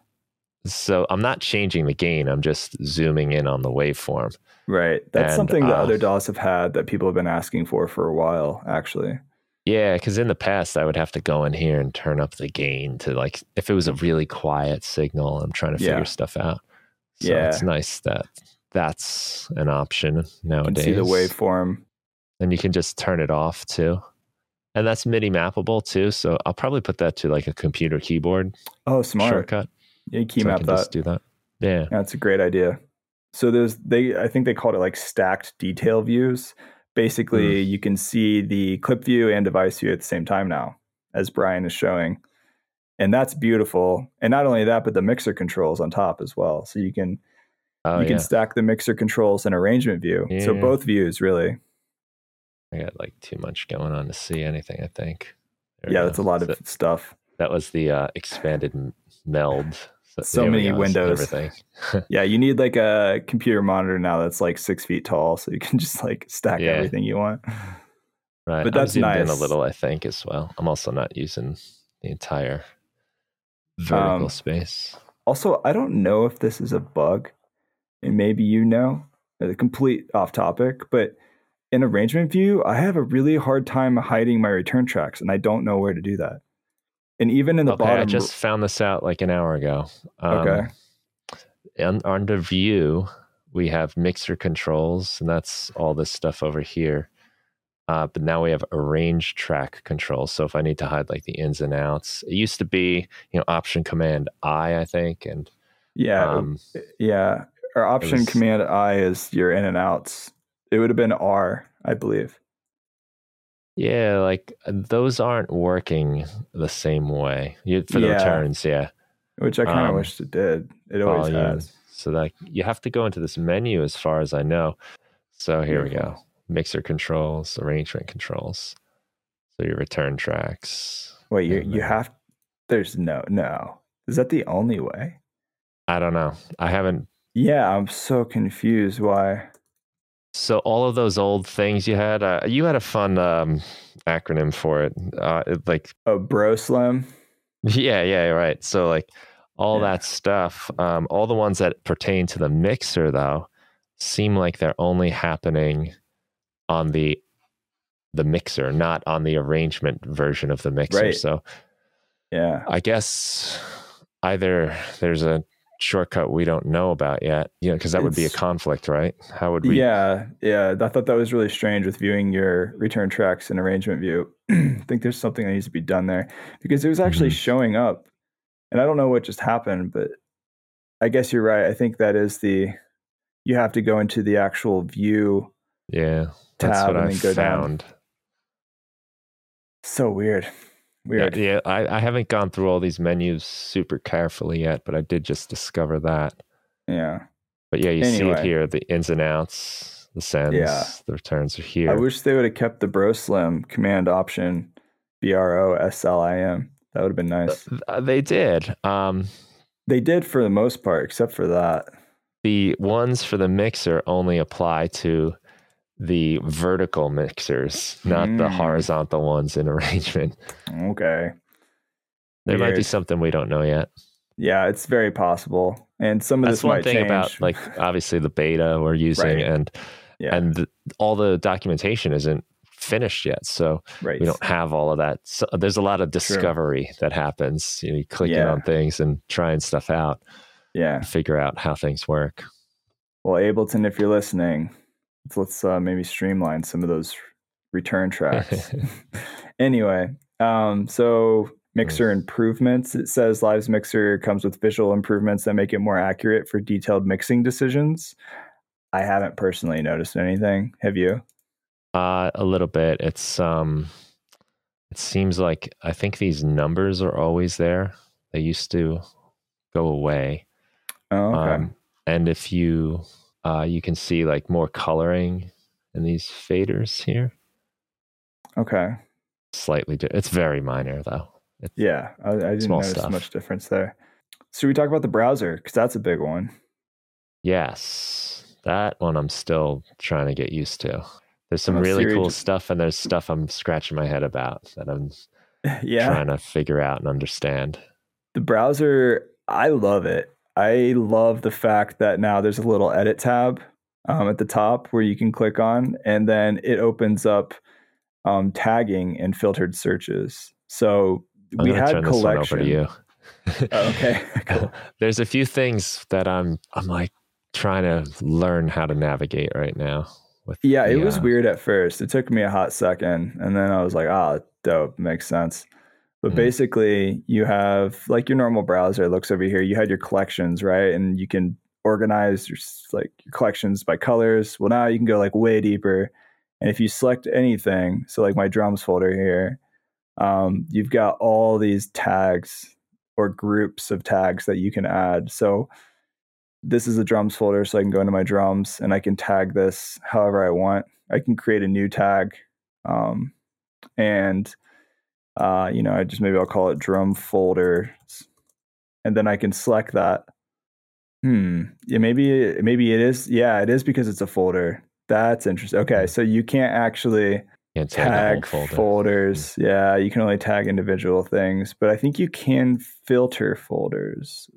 so I'm not changing the gain. I'm just zooming in on the waveform. Right. That's and, something that uh, other D A Ws have had that people have been asking for for a while, actually. Yeah, because in the past, I would have to go in here and turn up the gain to like, if it was a really quiet signal, I'm trying to figure yeah. stuff out. So yeah. it's nice that that's an option nowadays. You can see the waveform. And you can just turn it off too. And that's MIDI mappable too. So I'll probably put that to like a computer keyboard. Oh, smart. Shortcut. Yeah, key so map I can that. Just do that. Yeah. That's a great idea. So there's, they, I think they called it like stacked detail views. Basically, mm. you can see the clip view and device view at the same time now, as Brian is showing. And that's beautiful. And not only that, but the mixer controls on top as well. So you can oh, you yeah. can stack the mixer controls and arrangement view. Yeah. So both views, really. I got like too much going on to see anything, I think. There yeah, that's a lot so of stuff. That was the uh, expanded meld. So, so many windows. Everything. Yeah, you need like a computer monitor now that's like six feet tall, so you can just like stack yeah. everything you want. Right, but that's I'm nice. In a little, I think, as well. I'm also not using the entire vertical um, space. Also, I don't know if this is a bug, and maybe you know, a complete off topic, but in arrangement view, I have a really hard time hiding my return tracks, and I don't know where to do that. And even in the okay, bottom... I just found this out like an hour ago. Um, okay. And under view, we have mixer controls, and that's all this stuff over here. Uh, but now we have arrange track control. So if I need to hide like the ins and outs, it used to be, you know, Option Command I, I think, and Yeah, um, yeah. Or it Option was Command I is your in and outs. It would have been R, I believe. yeah, like those aren't working the same way you, for the Yeah, returns. Yeah, which I kind of um, wished it did. It always volume. has. So that you have to go into this menu, as far as I know. So here we Beautiful. go: mixer controls, arrangement controls. So your return tracks. Wait, you And you then, have. There's no no. Is that the only way? I don't know. I haven't. Yeah, I'm so confused. Why? So all of those old things you had, uh, you had a fun um, acronym for it. Uh, it. Like, Oh, Bro Slim. yeah, yeah, right. So like all Yeah. that stuff, um, all the ones that pertain to the mixer though, seem like they're only happening on the the mixer, not on the arrangement version of the mixer. Right. So Yeah. I guess either there's a shortcut we don't know about yet, you know, because that would be a It's conflict, right? How would we? yeah, yeah. I thought that was really strange with viewing your return tracks in arrangement view. I think there's something that needs to be done there because it was actually Mhm. showing up, and I don't know what just happened, but I guess you're right. I think that is the you have to go into the actual view Yeah, that's tab what and I then go down. found. So weird. Yeah, Weird. yeah. I, I haven't gone through all these menus super carefully yet, but I did just discover that. Yeah. But yeah, you see it Anyway, here: the ins and outs, the yeah. sends, the returns are I here. wish they would have kept the Bro Slim command option B R O S L I M. That would have been nice. Uh, they did. Um, They did for the most part, except for that. the ones for the mixer only apply to the vertical mixers, not the Mm, horizontal ones in arrangement. okay. There might be Weird. something we don't know yet. Yeah, it's very possible. And some of That's this one might thing about, change. like, obviously the beta we're using, Right. and Yeah. and the, all the documentation isn't finished yet, so Right. we don't have all of that. So there's a lot of True. discovery that happens. You know, you clicking Yeah. on things and trying stuff out, Yeah. figure out how things work. Well, Ableton, if you're listening, let's, let's uh, maybe streamline some of those return tracks. Anyway, um, so mixer improvements. It says Live's mixer comes with visual improvements that make it more accurate for detailed mixing decisions. I haven't personally noticed anything. Have you? Uh, a little bit. It's um, it seems like I think these numbers are always there. They used to go away. Oh, okay. Um, and if you uh, you can see like more coloring in these faders here. Okay. Slightly, di- it's very minor though. It's Yeah, I, I didn't small notice stuff. much difference there. So we talk about the browser because that's a big one. Yes, that one I'm still trying to get used to. There's some Oh, really Siri cool just stuff, and there's stuff I'm scratching my head about that I'm yeah. trying to figure out and understand. The browser, I love it. I love the fact that now there's a little edit tab um, at the top where you can click on, and then it opens up um, tagging and filtered searches. So I'm we going to had turn this one over to collection. you. Oh, okay, cool. There's a few things that I'm I'm like trying to learn how to navigate right now. With Yeah, the, it was uh, weird at first. It took me a hot second, and then I was like, ah, dope, makes sense. But mm, basically, you have like your normal browser. It looks over here. You had your collections, right? And you can organize your s- like your collections by colors. Well, now you can go like way deeper. And if you select anything, so like my drums folder here, um, you've got all these tags or groups of tags that you can add. So this is a drums folder, so I can go into my drums and I can tag this however I want. I can create a new tag, um, and uh, you know, I just maybe I'll call it drum folder, and then I can select that. Hmm. Yeah, maybe maybe it is. Yeah, it is because it's a folder. That's interesting. Okay, so you can't actually can't tag a whole tag folder. folders. Yeah, you can only tag individual things, but I think you can filter folders.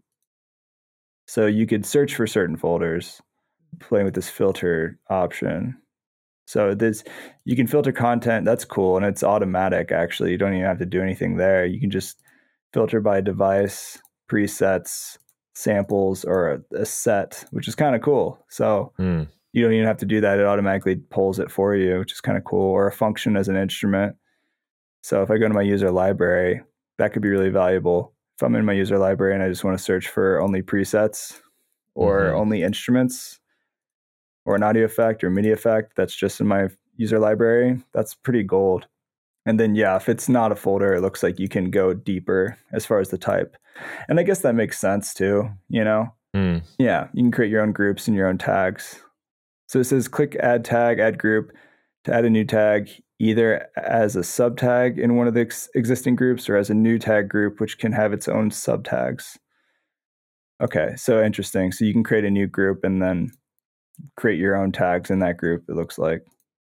So you could search for certain folders, playing with this filter option. So this you can filter content. That's cool, and it's automatic. Actually, you don't even have to do anything there. You can just filter by device, presets, samples, or a, a set, which is kind of cool. So Mm. you don't even have to do that. It automatically pulls it for you, which is kind of cool. Or a function as an instrument. So if I go to my user library, that could be really valuable. If I'm in my user library and I just want to search for only presets or mm-hmm. only instruments or an audio effect or MIDI effect that's just in my user library, that's pretty gold. And then, yeah, if it's not a folder, it looks like you can go deeper as far as the type. And I guess that makes sense too, you know? Mm. Yeah, you can create your own groups and your own tags. So it says click add tag, add group to add a new tag, either as a sub tag in one of the ex- existing groups or as a new tag group, which can have its own sub tags. Okay, so interesting. So you can create a new group and then create your own tags in that group, it looks like.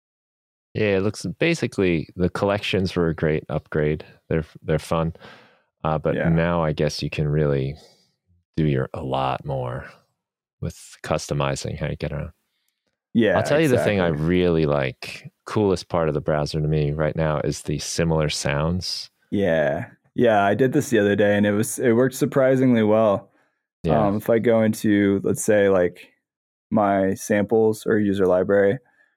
Yeah, it looks basically the collections were a great upgrade. They're they're fun, uh, but yeah. Now I guess you can really do your a lot more with customizing how you get around. Yeah, I'll tell exactly. you the thing I really like. Coolest part of the browser to me right now is the similar sounds. Yeah, yeah. I did this the other day, and it was it worked surprisingly well. Yeah. Um, if I go into, let's say, like my samples or user library,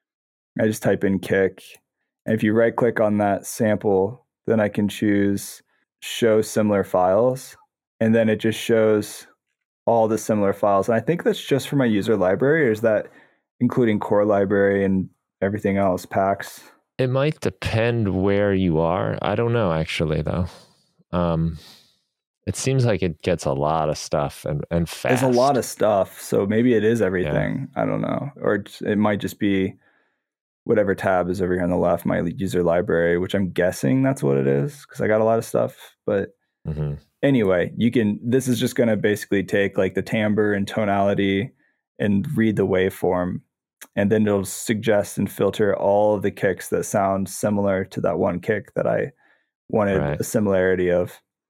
I just type in kick. And if you right click on that sample, then I can choose show similar files. And then it just shows all the similar files. And I think that's just for my user library, or is that including core library and everything else, packs? It might depend where you are. I don't know, actually, though. Um, it seems like it gets a lot of stuff and, and fast. There's a lot of stuff. So maybe it is everything. Yeah. I don't know. Or it might just be whatever tab is over here on the left, my user library, which I'm guessing that's what it is because I got a lot of stuff. But mm-hmm. anyway, you can, this is just going to basically take like the timbre and tonality and read the waveform. And then it'll suggest and filter all of the kicks that sound similar to that one kick that I wanted right. a similarity of.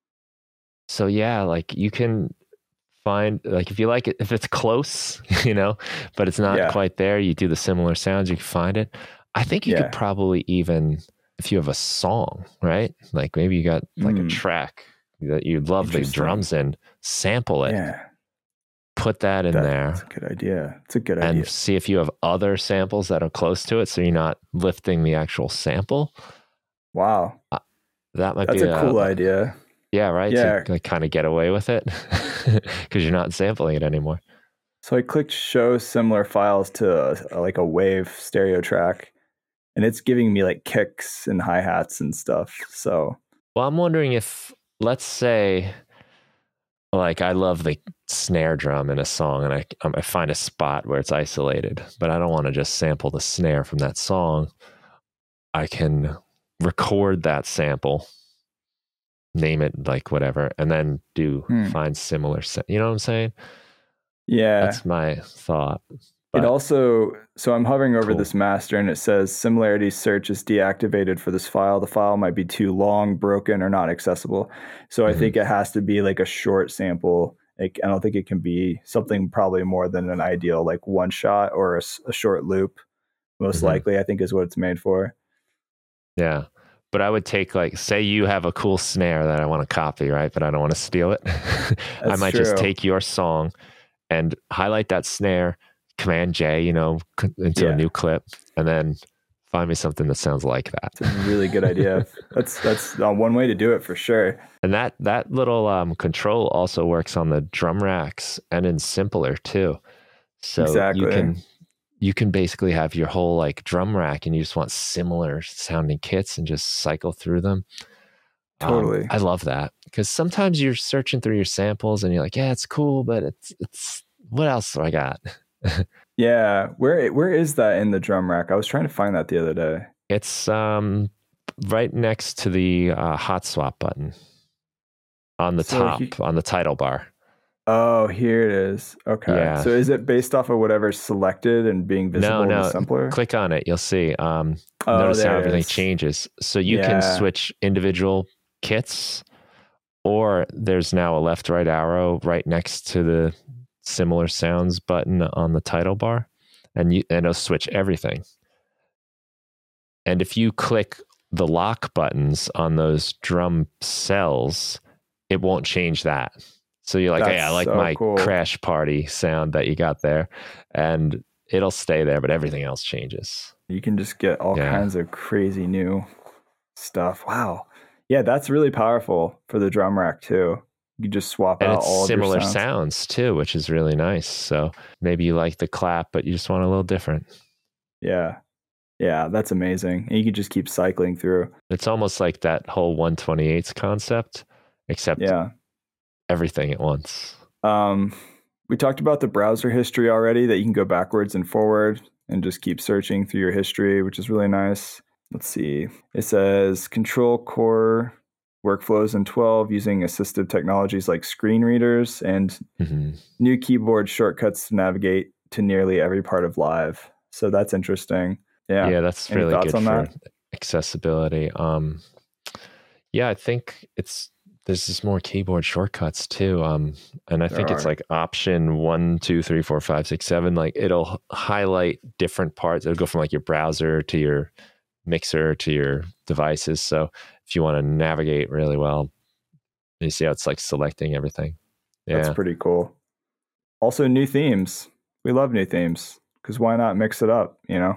So yeah, like you can find, like if you like it, if it's close, you know, but it's not yeah. quite there, you do the similar sounds, you can find it. I think you yeah. could probably even, if you have a song, right? Like maybe you got like mm. a track that you love the drums in, sample it. Yeah. Put that in that, there. That's a good idea. It's a good and idea. And see if you have other samples that are close to it so you're not lifting the actual sample. Wow. Uh, that might that's be a cool a, idea. Yeah, right? Yeah. To like, kind of get away with it because you're not sampling it anymore. So I clicked show similar files to a, like a wave stereo track, and it's giving me like kicks and hi-hats and stuff. So, well, I'm wondering if, let's say, like I love the snare drum in a song and I, I find a spot where it's isolated, but I don't want to just sample the snare from that song. I can record that sample, name it like whatever, and then do hmm. find similar, you know what I'm saying? Yeah. That's my thought. But it also, so I'm hovering over cool. this master and it says similarity search is deactivated for this file. The file might be too long, broken, or not accessible. So mm-hmm. I think it has to be like a short sample. Like, I don't think it can be something probably more than an ideal, like one shot or a, a short loop. Most mm-hmm. likely, I think is what it's made for. Yeah. But I would take like, say you have a cool snare that I want to copy, right? But I don't want to steal it. I might true. just take your song and highlight that snare, Command J, you know, into yeah. a new clip, and then find me something that sounds like that. It's a really good idea. That's that's uh, one way to do it for sure. And that that little um, control also works on the drum racks and in Simpler too. So exactly. you can you can basically have your whole like drum rack, and you just want similar sounding kits and just cycle through them. Totally. Um, I love that because sometimes you're searching through your samples and you're like, yeah, it's cool, but it's it's what else do I got? Yeah, where where is that in the drum rack? I was trying to find that the other day. It's um right next to the uh, hot swap button on the so top he, on the title bar. Oh, here it is. Okay. Yeah. So is it based off of whatever's selected and being visible no, no. in the sampler? Click on it. You'll see. Um, oh, notice how everything is. changes. So you yeah. can switch individual kits, or there's now a left-right arrow right next to the similar sounds button on the title bar, and you and it'll switch everything. And if you click the lock buttons on those drum cells, it won't change that. So you're like, That's hey, I like so my cool. crash party sound that you got there, and it'll stay there, but everything else changes. You can just get all Yeah. kinds of crazy new stuff. Wow. Yeah, that's really powerful for the drum rack too. You just swap And out it's all similar of your sounds. sounds too, which is really nice. So maybe you like the clap, but you just want a little different. Yeah. Yeah, that's amazing. And you can just keep cycling through. It's almost like that whole one twenty-eighths concept, except Yeah. everything at once. Um, we talked about the browser history already, that you can go backwards and forward and just keep searching through your history, which is really nice. Let's see. It says control core workflows in twelve using assistive technologies like screen readers and Mm-hmm. new keyboard shortcuts to navigate to nearly every part of live. So that's interesting. Yeah. Yeah, that's Any really thoughts good on for that? accessibility. Um, yeah, I think it's there's just more keyboard shortcuts too. Um, and I There think it's are. like option one, two, three, four, five, six, seven. Like it'll h- highlight different parts. It'll go from like your browser to your mixer to your devices. So if you want to navigate really well, you see how it's like selecting everything. Yeah. That's pretty cool. Also, new themes. We love new themes because why not mix it up, you know?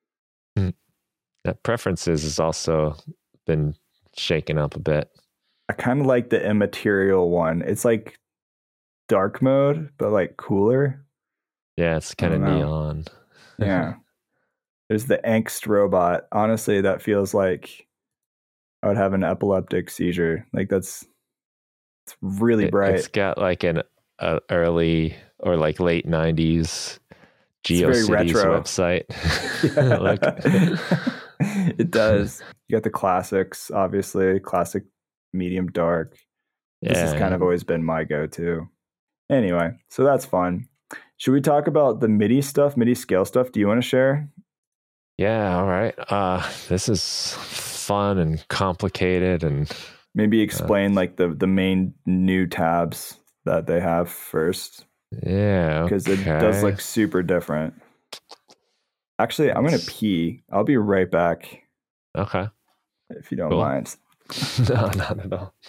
That preferences has also been shaken up a bit. I kind of like the immaterial one. It's like dark mode, but like cooler. Yeah, it's kind of don't know. neon. Yeah. There's the angst robot. Honestly, that feels like I would have an epileptic seizure. Like that's it's really It, bright. it's got like an uh, early or like late nineties It's very GeoCities retro. website. Yeah. It does. You got the classics, obviously, classic medium dark. Yeah, This has kind of always been my go-to. Anyway, so that's fun. Should we talk about the MIDI stuff, MIDI scale stuff? Do you want to share? yeah. All right. Uh, this is fun and complicated, and Maybe explain uh, like the the main new tabs that they have first. Yeah, because okay. it does look super different. Actually, I'm gonna pee. I'll be right back. Okay, if you don't cool. mind. No, not at all.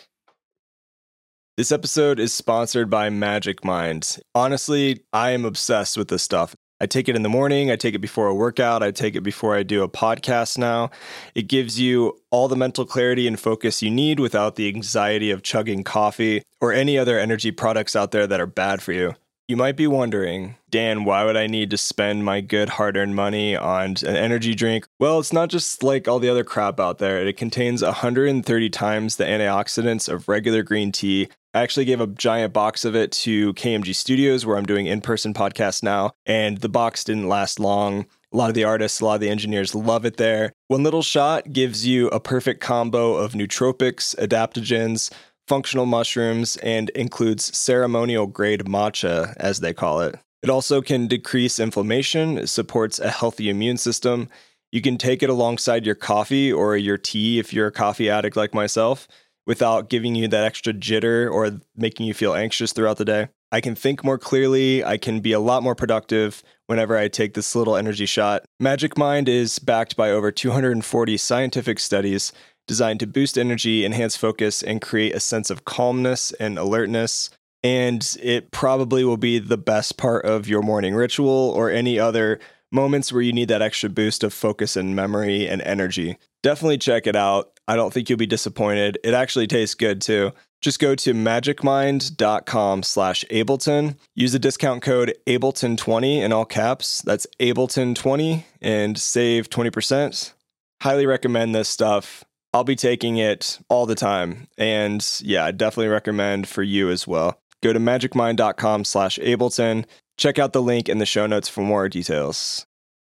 This episode is sponsored by Magic Mind. Honestly, I am obsessed with this stuff. I take it in the morning, I take it before a workout, I take it before I do a podcast now. It gives you all the mental clarity and focus you need without the anxiety of chugging coffee or any other energy products out there that are bad for you. You might be wondering, Dan, why would I need to spend my good hard-earned money on an energy drink? Well, it's not just like all the other crap out there. It contains one hundred thirty times the antioxidants of regular green tea. I actually gave a giant box of it to K M G Studios, where I'm doing in-person podcasts now, and the box didn't last long. A lot of the artists, a lot of the engineers love it there. One little shot gives you a perfect combo of nootropics, adaptogens, functional mushrooms, and includes ceremonial grade matcha, as they call it. It also can decrease inflammation, it supports a healthy immune system. You can take it alongside your coffee or your tea if you're a coffee addict like myself, without giving you that extra jitter or making you feel anxious throughout the day. I can think more clearly. I can be a lot more productive whenever I take this little energy shot. Magic Mind is backed by over two hundred forty scientific studies designed to boost energy, enhance focus, and create a sense of calmness and alertness. And it probably will be the best part of your morning ritual or any other moments where you need that extra boost of focus and memory and energy. Definitely check it out. I don't think you'll be disappointed. It actually tastes good too. Just go to magicmind.com slash Ableton. Use the discount code Ableton twenty in all caps. That's Ableton twenty and save twenty percent. Highly recommend this stuff. I'll be taking it all the time. And yeah, I definitely recommend for you as well. Go to magicmind.com slash Ableton. Check out the link in the show notes for more details.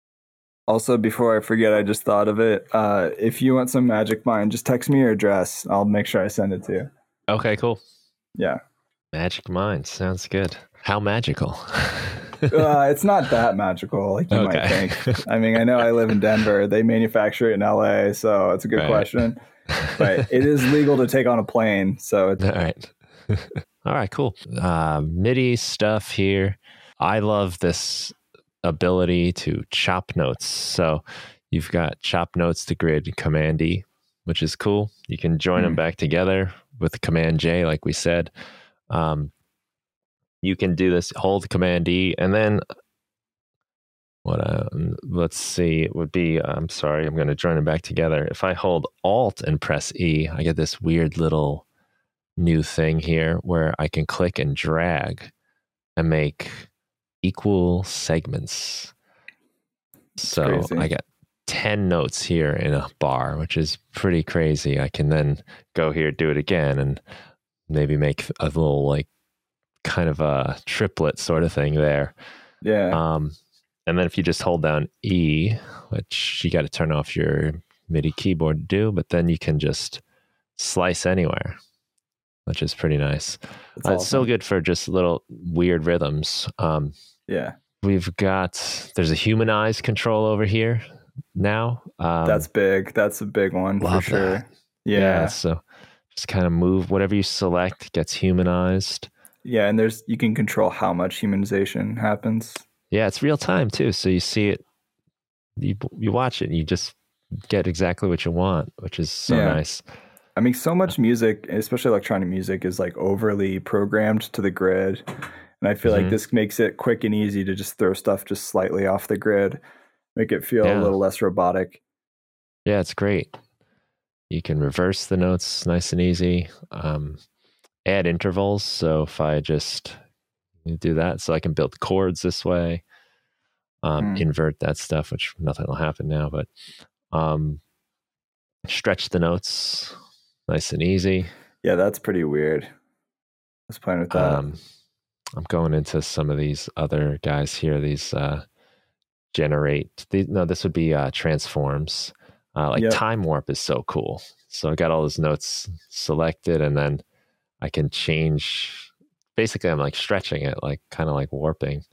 Also, before I forget, I just thought of it. Uh, if you want some Magic Mind, just text me your address. I'll make sure I send it to you. Okay, cool. Yeah. Magic Mind. Sounds good. How magical? uh, it's not that magical like you okay. might think. I mean, I know I live in Denver. They manufacture it in L A, so it's a good right. question. But it is legal to take on a plane. So it's... All right. All right, cool. Uh, MIDI stuff here. I love this ability to chop notes. So you've got chop notes to grid Command D, which is cool. You can join mm. them back together with Command J, like we said. Um, you can do this, hold Command D, and then What uh, let's see, it would be, I'm sorry, I'm going to join them back together. If I hold Alt and press E, I get this weird little new thing here where I can click and drag and make equal segments. So crazy. I got ten notes here in a bar, which is pretty crazy. I can then go here, do it again, and maybe make a little like kind of a triplet sort of thing there. Yeah. Um, and then if you just hold down E, which you got to turn off your MIDI keyboard to do, but then you can just slice anywhere, which is pretty nice. That's Uh, It's so awesome. good for just little weird rhythms. Um, Yeah. we've got, there's a human-eyes control over here now. Um, That's big. That's a big one for love sure. that. Yeah. yeah. So just kind of move, whatever you select gets humanized. Yeah, and there's you can control how much humanization happens. Yeah, it's real time too. So you see it, you you watch it, and you just get exactly what you want, which is so Yeah. nice. I mean, so much music, especially electronic music, is like overly programmed to the grid. And I feel Mhm. like this makes it quick and easy to just throw stuff just slightly off the grid, make it feel Yeah. a little less robotic. Yeah, it's great. You can reverse the notes nice and easy. Um, add intervals. So if I just do that, so I can build chords this way, um, Mm. invert that stuff, which nothing will happen now, but um, stretch the notes nice and easy. Yeah, that's pretty weird. I was playing with that. Um, I'm going into some of these other guys here. These uh, generate. These, no, this would be uh, transforms. Uh, like Yep. time warp is so cool. So I got all those notes selected, and then I can change. Basically, I'm like stretching it, like kind of like warping.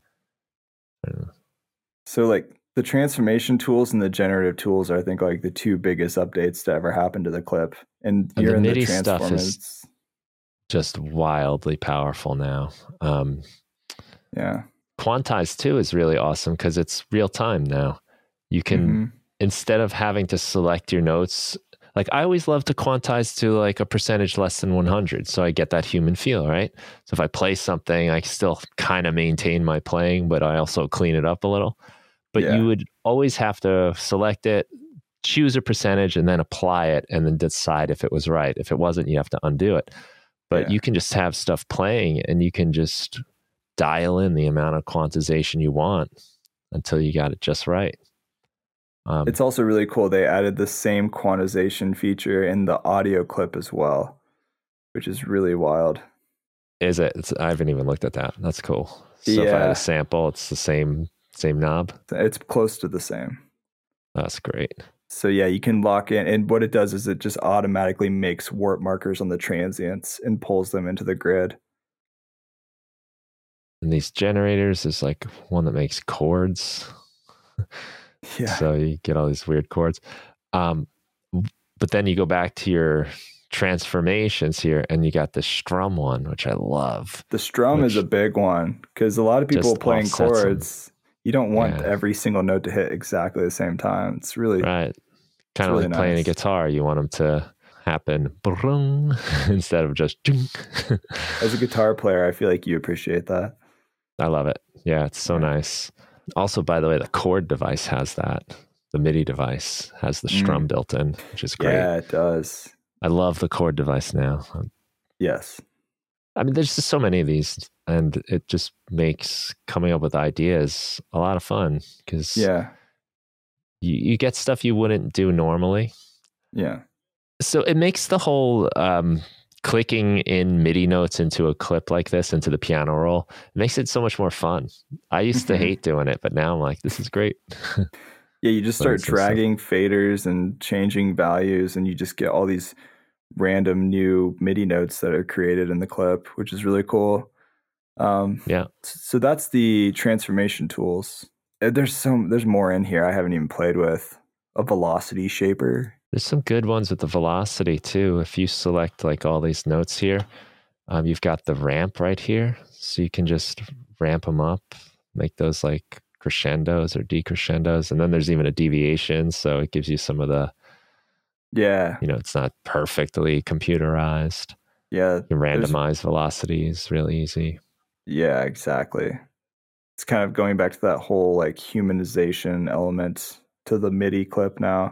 So like the transformation tools and the generative tools are, I think, like the two biggest updates to ever happen to the clip. And And you're the in the MIDI stuff transform. is it's- just wildly powerful now. Um, yeah. Quantize too is really awesome because it's real time now. You can Mhm. instead of having to select your notes, like I always love to quantize to like a percentage less than one hundred. So I get that human feel, right? So if I play something, I still kind of maintain my playing, but I also clean it up a little. But Yeah. you would always have to select it, choose a percentage, and then apply it and then decide if it was right. If it wasn't, you have to undo it. But Yeah. you can just have stuff playing and you can just dial in the amount of quantization you want until you got it just right. Um, It's also really cool. They added the same quantization feature in the audio clip as well, which is really wild. is it? It's, I haven't even looked at that. That's cool. So if I had Yeah. a sample, it's the same same knob. It's close to the same. That's great. So yeah, you can lock in, and what it does is it just automatically makes warp markers on the transients and pulls them into the grid. And these generators, there's like one that makes chords. Yeah. So you get all these weird chords. Um, but then you go back to your transformations here and you got the strum one, which I love. The strum Which is a big one because a lot of people just playing offsets 'em. chords, you don't want Yeah. every single note to hit exactly the same time. It's really Right. Kind of really like playing nice. a guitar. You want them to happen brung, instead of just ding. As a guitar player, I feel like you appreciate that. I love it. Yeah, it's so Yeah. nice. Also, by the way, the chord device has that. The MIDI device has the strum Mm. built in, which is great. Yeah, it does. I love the chord device now. Yes. I mean, there's just so many of these, and it just makes coming up with ideas a lot of fun because Yeah. you, you get stuff you wouldn't do normally. Yeah. So it makes the whole um, clicking in MIDI notes into a clip like this, into the piano roll, it makes it so much more fun. I used to Mhm. hate doing it, but now I'm like, this is great. Yeah, you just Learn start some stuff. dragging faders and changing values, and you just get all these random new MIDI notes that are created in the clip, which is really cool. Um, Yeah. So that's the transformation tools. Uh, There's some. There's more in here I haven't even played with. A velocity shaper. There's some good ones with the velocity too. If you select like all these notes here, um, you've got the ramp right here. So you can just ramp them up, make those like crescendos or decrescendos. And then there's even a deviation. So it gives you some of the, Yeah. you know, it's not perfectly computerized. Yeah. You can there's- randomize velocities really easy. Yeah. Exactly. it's kind of going back to that whole like humanization element to the MIDI clip now.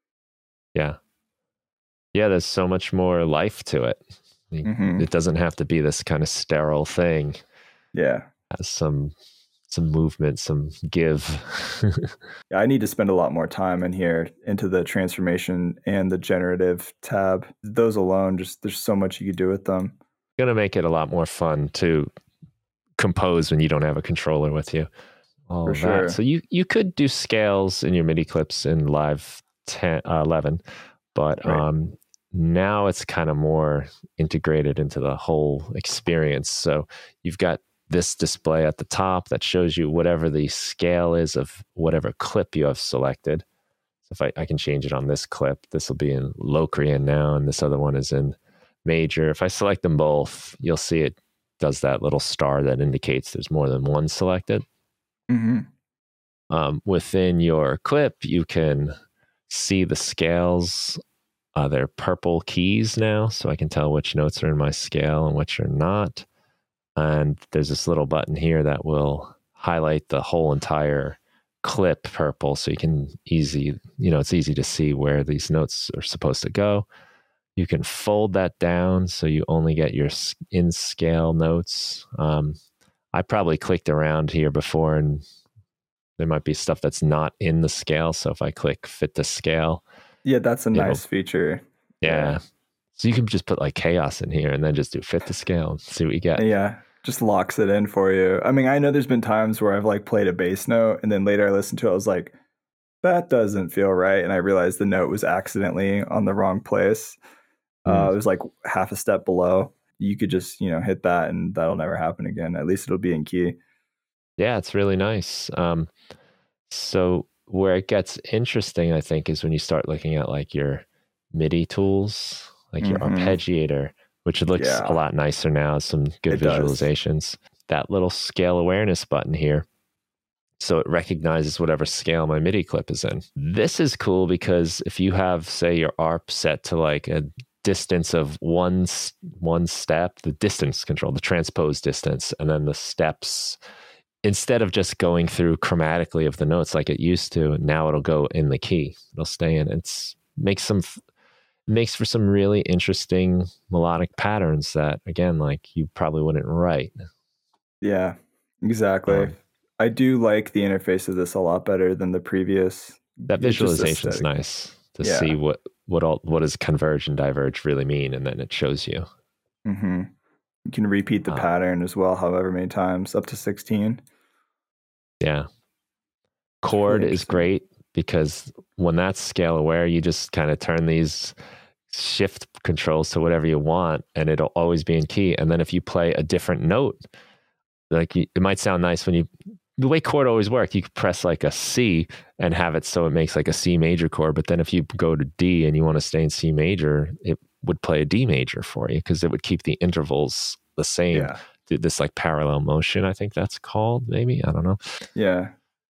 Yeah. Yeah, there's so much more life to it. Mm-hmm. It doesn't have to be this kind of sterile thing. Yeah. It has some some movement, some give. Yeah, I need to spend a lot more time in here into the transformation and the generative tab. Those alone, just there's so much you could do with them. Gonna make it a lot more fun to compose when you don't have a controller with you. All For of sure. that. So you you could do scales in your MIDI clips in Live ten, uh, eleven, but right. um, now it's kind of more integrated into the whole experience. So you've got this display at the top that shows you whatever the scale is of whatever clip you have selected. So if I, I can change it on this clip, this will be in Locrian now, and this other one is in major. If I select them both, you'll see it does that little star that indicates there's more than one selected. Mm-hmm. Um, within your clip, you can see the scales. Uh, they're purple keys now, so I can tell which notes are in my scale and which are not. And there's this little button here that will highlight the whole entire clip purple, so you can easy, you know, it's easy to see where these notes are supposed to go. You can fold that down so you only get your in scale notes. Um, I probably clicked around here before, and there might be stuff that's not in the scale. So if I click fit the scale, yeah, that's a nice feature. Yeah. yeah. So you can just put like chaos in here and then just do fit the scale and see what you get. Yeah. Just locks it in for you. I mean, I know there's been times where I've like played a bass note and then later I listened to it, I was like, that doesn't feel right. And I realized the note was accidentally on the wrong place. Mm. Uh, it was like half a step below. You could just, you know, hit that and that'll never happen again. At least it'll be in key. Yeah, it's really nice. Um, so where it gets interesting, I think, is when you start looking at like your MIDI tools, like your mm-hmm. arpeggiator, which looks yeah. a lot nicer now, some good it visualizations. Does. That little scale awareness button here. So it recognizes whatever scale my MIDI clip is in. This is cool because if you have, say, your arp set to like a distance of one, one step, the distance control, the transpose distance, and then the steps, instead of just going through chromatically of the notes like it used to, now it'll go in the key. It'll stay in. It's makes some... makes for some really interesting melodic patterns that, again, like you probably wouldn't write. Yeah, exactly. Um, I do like the interface of this a lot better than the previous. That visualization is nice to yeah. see what what all what does converge and diverge really mean, and then it shows you. Mm-hmm. You can repeat the uh, pattern as well, however many times, up to sixteen. Yeah. Chord really is great. Because when that's scale aware, you just kind of turn these shift controls to whatever you want, and it'll always be in key. And then if you play a different note, like you, it might sound nice when you, the way chord always worked, you could press like a C and have it so it makes like a C major chord. But then if you go to D and you want to stay in C major, it would play a D major for you because it would keep the intervals the same. Yeah. This like parallel motion, I think that's called, maybe. I don't know. Yeah.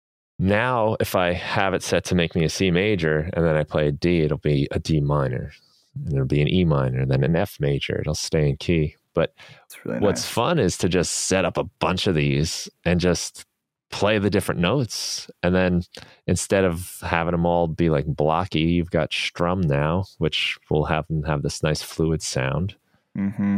Now, if I have it set to make me a C major and then I play a D, it'll be a D minor. And it'll be an E minor, then an F major. It'll stay in key. But really what's nice. Fun is to just set up a bunch of these and just play the different notes. And then instead of having them all be like blocky, you've got strum now, which will have them have this nice fluid sound. Mm-hmm.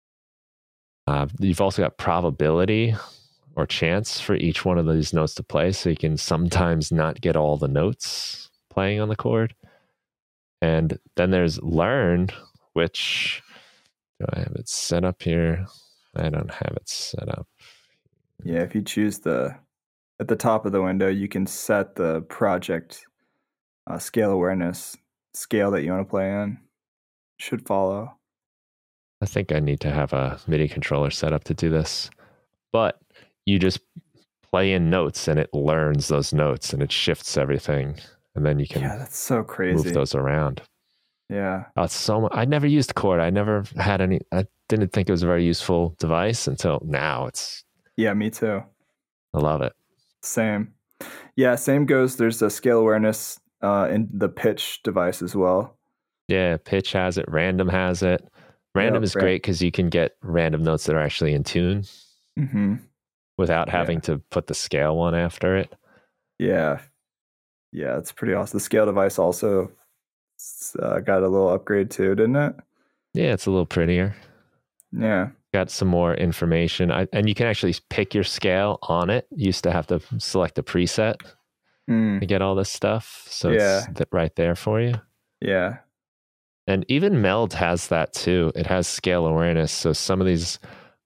Uh, you've also got probability or chance for each one of these notes to play. So you can sometimes not get all the notes playing on the chord. And then there's learn, which, do I have it set up here? I don't have it set up. Yeah, if you choose the, at the top of the window, you can set the project uh, scale awareness scale that you want to play in. Should follow. I think I need to have a MIDI controller set up to do this. But you just play in notes and it learns those notes and it shifts everything. And then you can yeah, that's so crazy. Move those around. Yeah. Oh, it's so much. I never used chord. I never had any, I didn't think it was a very useful device until now. It's Yeah, me too. I love it. Same. Yeah, same goes. There's a scale awareness uh, in the pitch device as well. Yeah, pitch has it. Random has it. Random yep, is right. great because you can get random notes that are actually in tune. Mm-hmm. without having Yeah. to put the scale one after it. Yeah. Yeah, it's pretty awesome. The scale device also uh, got a little upgrade too, didn't it? Yeah, it's a little prettier. Yeah. Got some more information. I, and you can actually pick your scale on it. You used to have to select a preset Mm. to get all this stuff. So Yeah. it's th- right there for you. Yeah. And even Meld has that too. It has scale awareness. So some of these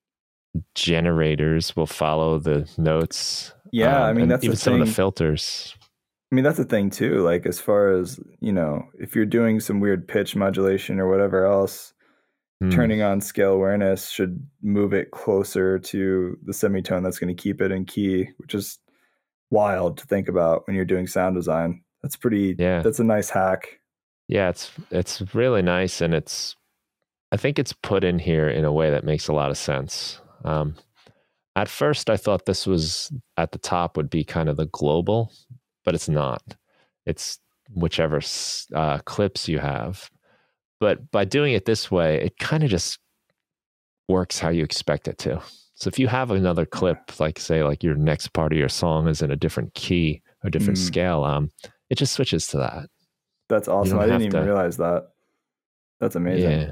generators will follow the notes. Yeah, um, I mean, and that's even the some of the thing. filters. I mean, that's the thing too. Like, as far as, you know, if you're doing some weird pitch modulation or whatever else, Hmm. turning on scale awareness should move it closer to the semitone that's going to keep it in key, which is wild to think about when you're doing sound design. That's pretty, Yeah. that's a nice hack. Yeah, it's it's really nice, and it's I think it's put in here in a way that makes a lot of sense. Um, at first, I thought this was at the top would be kind of the global, but it's not. It's whichever uh, clips you have. But by doing it this way, it kind of just works how you expect it to. So if you have another clip, like say, like your next part of your song is in a different key or different Mm. scale, um, it just switches to that. That's awesome. don't I didn't have even to- realize that. That's amazing. Yeah.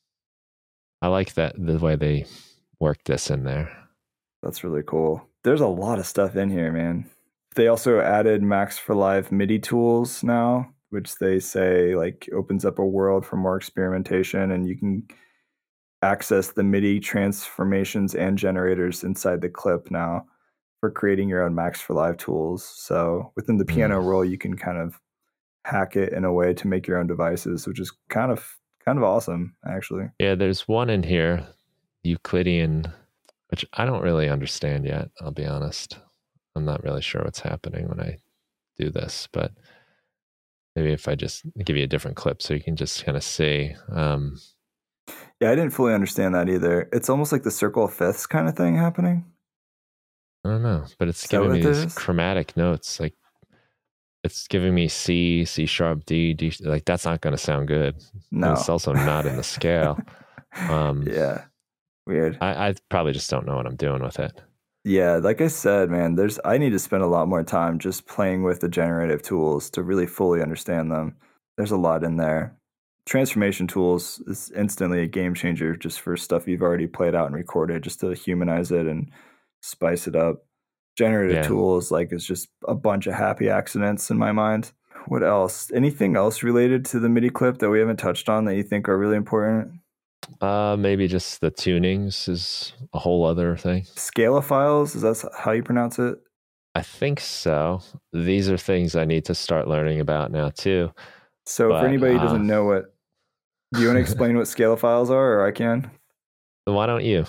I like that the way they worked this in there. That's really cool. There's a lot of stuff in here, man. They also added Max for Live MIDI tools now, which they say like opens up a world for more experimentation, and you can access the MIDI transformations and generators inside the clip now for creating your own Max for Live tools. So within the piano Mm. roll, you can kind of hack it in a way to make your own devices, which is kind of kind of awesome, actually. Yeah, there's one in here, Euclidean, which I don't really understand yet, I'll be honest. I'm not really sure what's happening when I do this, but maybe if I just give you a different clip so you can just kind of see. Um, Yeah, I didn't fully understand that either. It's almost like the circle of fifths kind of thing happening. I don't know, but it's Is that giving what me it these is? chromatic notes. Like it's giving me C, C sharp, D, D. Like that's not going to sound good. And No. it's also not in the scale. Um, Yeah. Weird. I, I probably just don't know what I'm doing with it. Yeah, like I said, man, there's I need to spend a lot more time just playing with the generative tools to really fully understand them. There's a lot in there. Transformation tools is instantly a game changer just for stuff you've already played out and recorded, just to humanize it and spice it up. Generative Yeah. tools, like, is just a bunch of happy accidents in my mind. What else? Anything else related to the MIDI clip that we haven't touched on that you think are really important? Uh, maybe just the tunings is a whole other thing. Scalophiles, is that how you pronounce it? I think so. These are things I need to start learning about now too. So But, for anybody who uh, doesn't know what, do you want to explain what scalophiles are, or I can? Why don't you?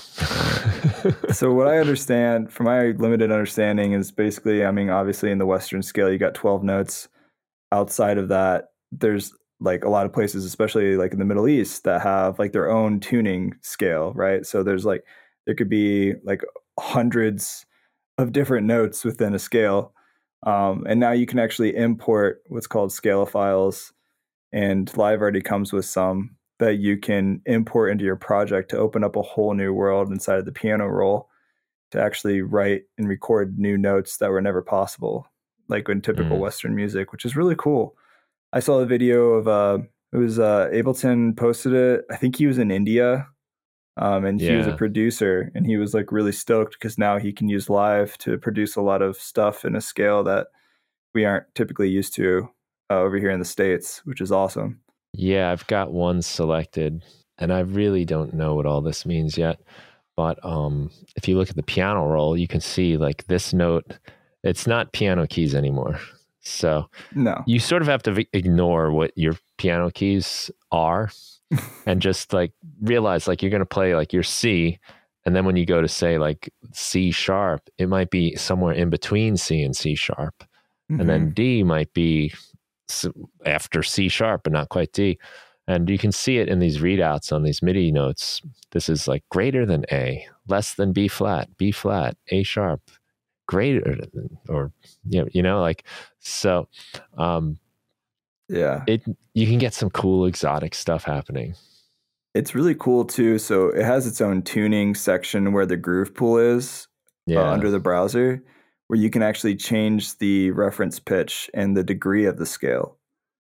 So what I understand, from my limited understanding, is basically, I mean, obviously in the Western scale, you got twelve notes. Outside of that, there's like a lot of places, especially like in the Middle East, that have like their own tuning scale, right? So there's like, there could be like hundreds of different notes within a scale. Um, and now you can actually import what's called scalophiles, and Live already comes with some that you can import into your project to open up a whole new world inside of the piano roll to actually write and record new notes that were never possible, like in typical Mm. Western music, which is really cool. I saw a video of, uh, it was uh, Ableton posted it. I think he was in India, um, and he was a Yeah. producer, and he was like really stoked because now he can use Live to produce a lot of stuff in a scale that we aren't typically used to uh, over here in the States, which is awesome. Yeah, I've got one selected, and I really don't know what all this means yet. But um, if you look at the piano roll, you can see like this note, it's not piano keys anymore. So No. you sort of have to v- ignore what your piano keys are and just like realize like you're going to play like your C. And then when you go to say like C sharp, it might be somewhere in between C and C sharp. And then D might be s- after C sharp, but not quite D. And you can see it in these readouts on these MIDI notes. This is like greater than A, less than B flat, B flat, A sharp, greater than, or, you know, you know like, so um, Yeah. it you can get some cool exotic stuff happening. It's really cool too. So it has its own tuning section where the groove pool is. uh, Yeah. under the browser, where you can actually change the reference pitch and the degree of the scale.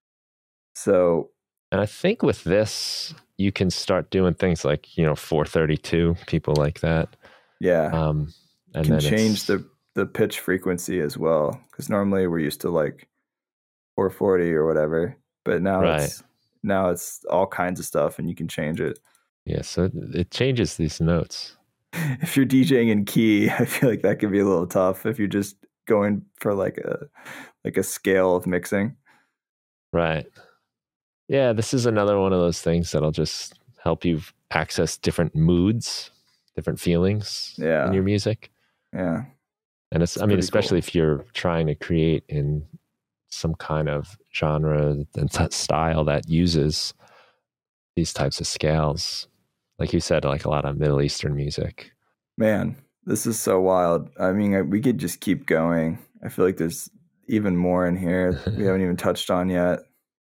So, and I think with this, you can start doing things like, you know, four thirty-two, people like that. yeah, Um, and you can then change it's, the the pitch frequency as well, because normally we're used to like four forty or whatever, but now right. it's now it's all kinds of stuff, and you can change it. Yeah, so it, it changes these notes. If you're DJing in key, I feel like that could be a little tough if you're just going for like a like a scale of mixing. Right. Yeah, this is another one of those things that'll just help you access different moods, different feelings Yeah. in your music. Yeah. And it's, It's I mean, pretty especially cool. if you're trying to create in some kind of genre and t- style that uses these types of scales. Like you said, like a lot of Middle Eastern music. Man, this is so wild. I mean, I- we could just keep going. I feel like there's even more in here we haven't even touched on yet.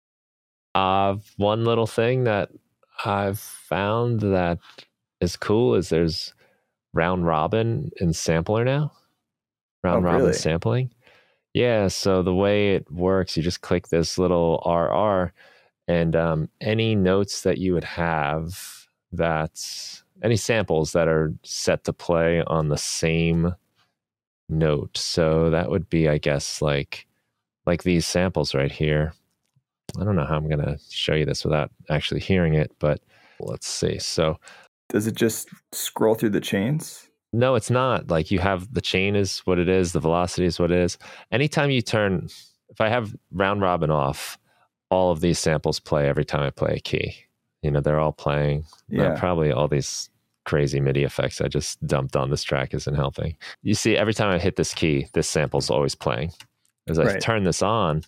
Uh, one little thing that I've found that is cool is there's round robin in sampler now. Round Oh, robin really? sampling. Yeah, so the way it works, you just click this little R R, and um, any notes that you would have, that's any samples that are set to play on the same note. So that would be, I guess, like like these samples right here. I don't know how I'm going to show you this without actually hearing it, but let's see. So Does it just scroll through the chains? no, it's not. Like you have the chain is what it is, the velocity is what it is. Anytime you turn, if I have round robin off, all of these samples play every time I play a key. You know, they're all playing. Yeah. Uh, probably all these crazy MIDI effects I just dumped on this track isn't helping. You see, every time I hit this key, this sample's always playing. As I Right. turn this on,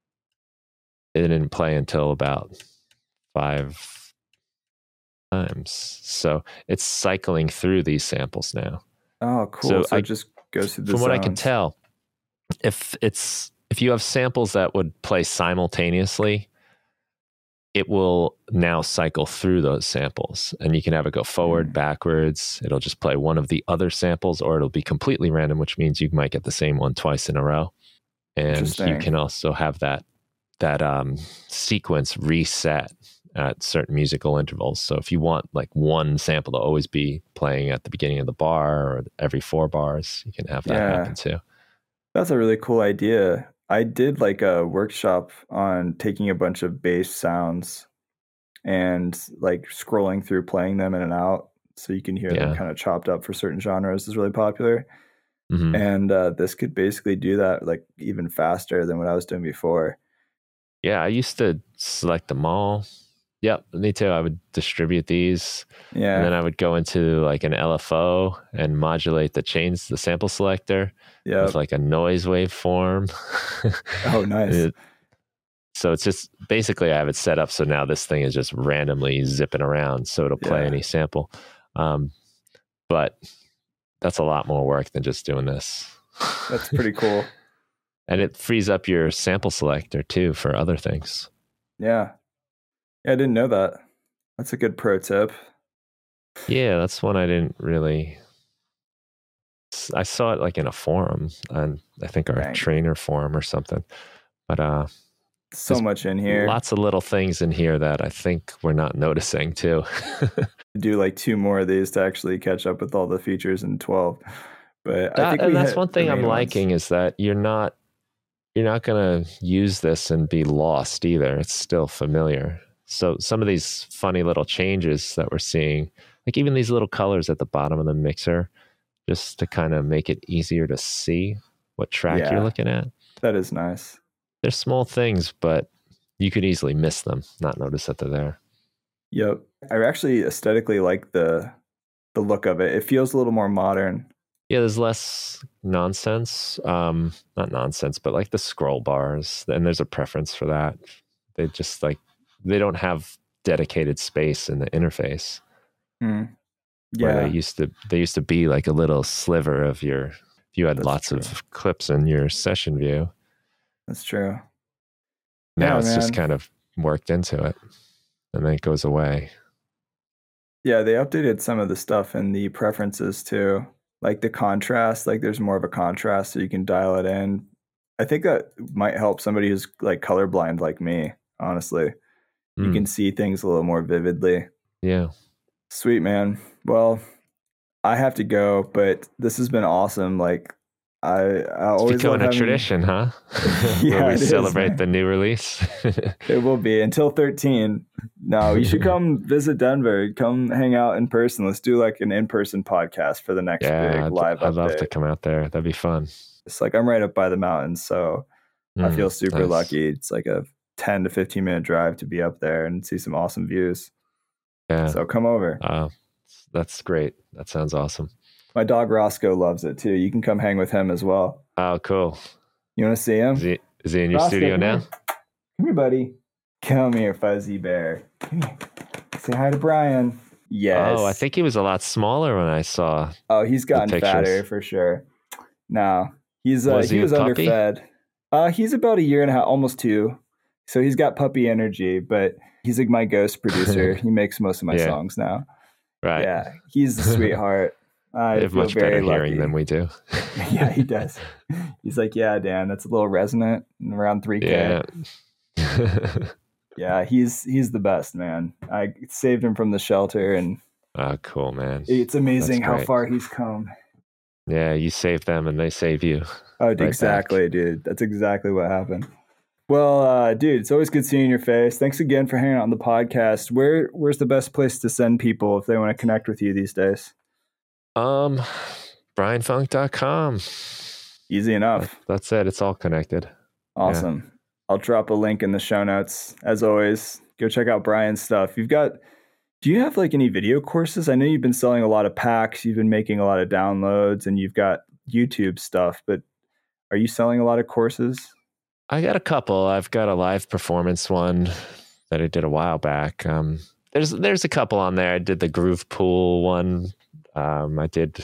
it didn't play until about five times. So it's cycling through these samples now. Oh, cool. So So, I- it just goes through the From what I can zones. tell, if it's if you have samples that would play simultaneously, it will now cycle through those samples, and you can have it go forward, Mm. backwards. It'll just play one of the other samples, or it'll be completely random, which means you might get the same one twice in a row. And you Interesting. can also have that that um, sequence reset at certain musical intervals. So if you want like one sample to always be playing at the beginning of the bar or every four bars, you can have that Yeah. happen too. That's a really cool idea. I did like a workshop on taking a bunch of bass sounds and like scrolling through playing them in and out so you can hear them Yeah. kind of chopped up for certain genres is really popular. Mhm. And uh, this could basically do that like even faster than what I was doing before. Yeah, I used to select them all. Yep, me too. I would distribute these, Yeah. and then I would go into like an L F O and modulate the chains, the sample selector, Yeah. with like a noise waveform. Oh, nice. It- so it's just basically I have it set up so now this thing is just randomly zipping around, so it'll play Yeah. any sample. Um, but that's a lot more work than just doing this. That's pretty cool. And it frees up your sample selector too for other things. Yeah. Yeah, I didn't know that. That's a good pro tip. Yeah, that's one I didn't really. I saw it like in a forum, and I think our Dang. trainer forum or something. But uh, So There's much in here. lots of little things in here that I think we're not noticing too. Do like two more of these to actually catch up with all the features in twelve. But I That- think and we that's hit one the thing I'm main ones. liking is that you're not you're not going to use this and be lost either. It's still familiar. So some of these funny little changes that we're seeing, like even these little colors at the bottom of the mixer, just to kind of make it easier to see what track Yeah. you're looking at. That is nice. They're small things, but you could easily miss them, not notice that they're there. Yep. I actually aesthetically like the the look of it. It feels a little more modern. Yeah, there's less nonsense. Um, not nonsense, but like the scroll bars, and there's a preference for that. They just like they don't have dedicated space in the interface. Hmm. Where Yeah. they used to they used to be like a little sliver of your if you had That's lots true. of clips in your session view. That's true. Now Yeah, it's just man. kind of worked into it, and then it goes away. Yeah, they updated some of the stuff in the preferences too. like the contrast, like there's more of a contrast so you can dial it in. I think that might help somebody who's like colorblind like me, honestly. Mm. You can see things a little more vividly. Yeah. Sweet, man. Well, I have to go, but this has been awesome. Like I, I always it's becoming a having... tradition, huh? Yeah, where we it celebrate is, the new release. It will be until thirteen. No, you should come visit Denver. Come hang out in person. Let's do like an in-person podcast for the next yeah, big I'd, live I'd update. love to come out there. That'd be fun. It's like I'm right up by the mountains, so mm, I feel super nice. lucky. It's like a ten to fifteen minute drive to be up there and see some awesome views. Yeah. So come over. Uh, that's great. That sounds awesome. My dog Roscoe loves it too. You can come hang with him as well. Oh, cool. You want to see him? Is he, is he in your Roscoe, studio come now? Here. Come here, buddy. Come here, Fuzzy Bear. Come here. Say hi to Brian. Yes. Oh, I think he was a lot smaller when I saw. Oh, he's gotten fatter for sure. No, he's uh, was he, he was underfed. Uh, he's about a year and a half, almost two. So he's got puppy energy, but he's like my ghost producer. He makes most of my yeah. songs now. Right. Yeah, he's a sweetheart. I they have feel much very better lucky. hearing than we do. Yeah, he does. He's like, yeah, Dan, that's a little resonant, around three K. Yeah. Yeah, he's he's the best, man. I saved him from the shelter, and oh, cool, man. It's amazing how far he's come. Yeah, you save them, and they save you. Oh, right exactly, back. Dude. That's exactly what happened. Well, uh, dude, it's always good seeing your face. Thanks again for hanging out on the podcast. Where Where's the best place to send people if they want to connect with you these days? Um, brian funk dot com. Easy enough. That's it. It's all connected. Awesome. Yeah. I'll drop a link in the show notes. As always, go check out Brian's stuff. You've got, do you have like any video courses? I know you've been selling a lot of packs. You've been making a lot of downloads, and you've got YouTube stuff, but are you selling a lot of courses? I got a couple. I've got a live performance one that I did a while back. Um, there's there's a couple on there. I did the Groove Pool one. Um, I did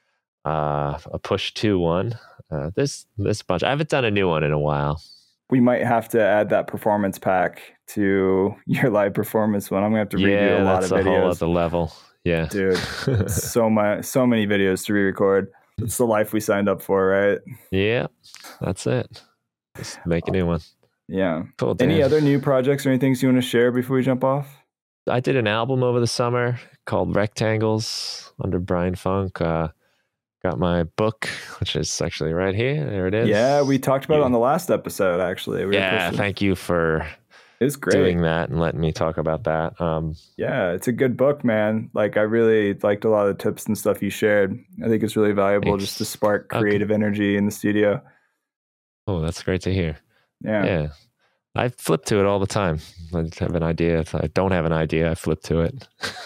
uh, a Push two one. Uh, this this bunch. I haven't done a new one in a while. We might have to add that performance pack to your live performance one. I'm gonna have to redo yeah, a lot of videos. Yeah, that's a whole other level. Yeah, dude, so much, so many videos to re-record. It's the life we signed up for, right? Yeah, that's it. Just make a new one. Yeah. Cool, any other new projects or anything you want to share before we jump off? I did an album over the summer called Rectangles under Brian Funk. Uh, got my book, which is actually right here. There it is. Yeah, we talked about yeah. it on the last episode, actually. We yeah, thank you for it's great. doing that and letting me talk about that. Um, yeah, it's a good book, man. Like, I really liked a lot of the tips and stuff you shared. I think it's really valuable thanks. just to spark creative okay. energy in the studio. Oh, that's great to hear. Yeah. Yeah. I flip to it all the time. I have an idea. If I don't have an idea, I flip to it.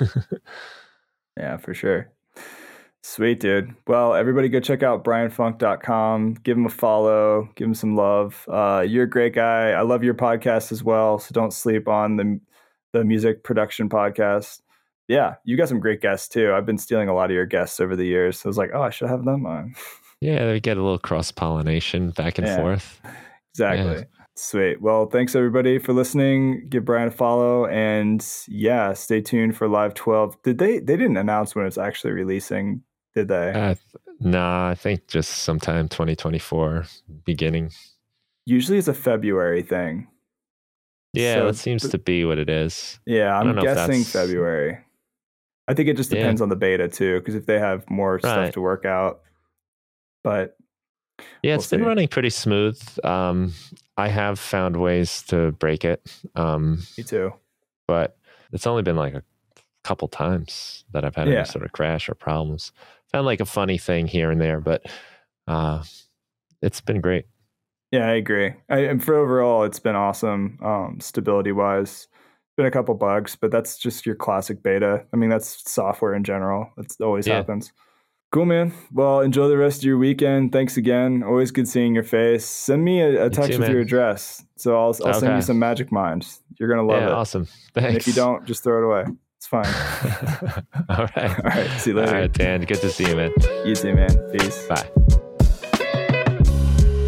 Yeah, for sure. Sweet, dude. Well, everybody go check out brian funk dot com. Give him a follow. Give him some love. Uh, you're a great guy. I love your podcast as well, so don't sleep on the, the music production podcast. Yeah, you got some great guests, too. I've been stealing a lot of your guests over the years. So I was like, oh, I should have them on. Yeah, we get a little cross-pollination back and yeah, forth. Exactly. Yeah. Sweet. Well, thanks everybody for listening. Give Brian a follow, and yeah, stay tuned for Live twelve. Did they? They didn't announce when it's actually releasing, did they? Uh, no, nah, I think just sometime twenty twenty-four beginning. Usually, it's a February thing. Yeah, so, that seems but, to be what it is. Yeah, I'm guessing February. I think it just depends yeah. on the beta too, because if they have more right. stuff to work out. But yeah, we'll it's see. been running pretty smooth. Um, I have found ways to break it. Um, Me too. But it's only been like a couple times that I've had yeah. any sort of crash or problems. Found like a funny thing here and there, but uh, it's been great. Yeah, I agree. I, and for overall, it's been awesome, um, stability-wise. Been a couple bugs, but that's just your classic beta. I mean, that's software in general. That always yeah. happens. Cool, man. Well, enjoy the rest of your weekend. Thanks again. Always good seeing your face. Send me a, a text too, with man. your address. So I'll, I'll okay. send you some Magic Mind. You're going to love yeah, it. Awesome. Thanks. And if you don't, just throw it away. It's fine. All right. All right. See you later. All right, Dan. Good to see you, man. You too, man. Peace. Bye.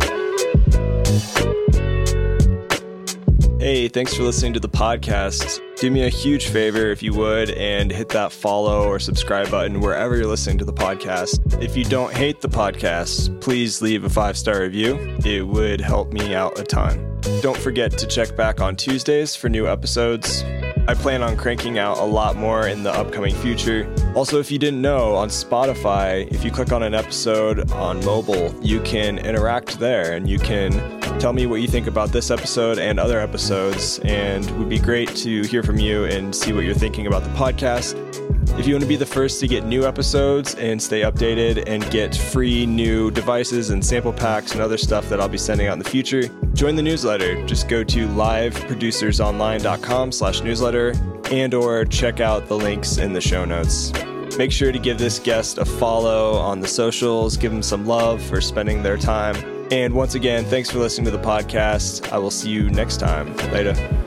Hey, thanks for listening to the podcast. Do me a huge favor if you would and hit that follow or subscribe button wherever you're listening to the podcast. If you don't hate the podcast, please leave a five-star review. It would help me out a ton. Don't forget to check back on Tuesdays for new episodes. I plan on cranking out a lot more in the upcoming future. Also, if you didn't know, on Spotify, if you click on an episode on mobile, you can interact there and you can tell me what you think about this episode and other episodes, and it would be great to hear from you and see what you're thinking about the podcast. If you want to be the first to get new episodes and stay updated and get free new devices and sample packs and other stuff that I'll be sending out in the future, join the newsletter. Just go to liveproducersonline.com slash newsletter and or check out the links in the show notes. Make sure to give this guest a follow on the socials. Give them some love for spending their time. And once again, thanks for listening to the podcast. I will see you next time. Later.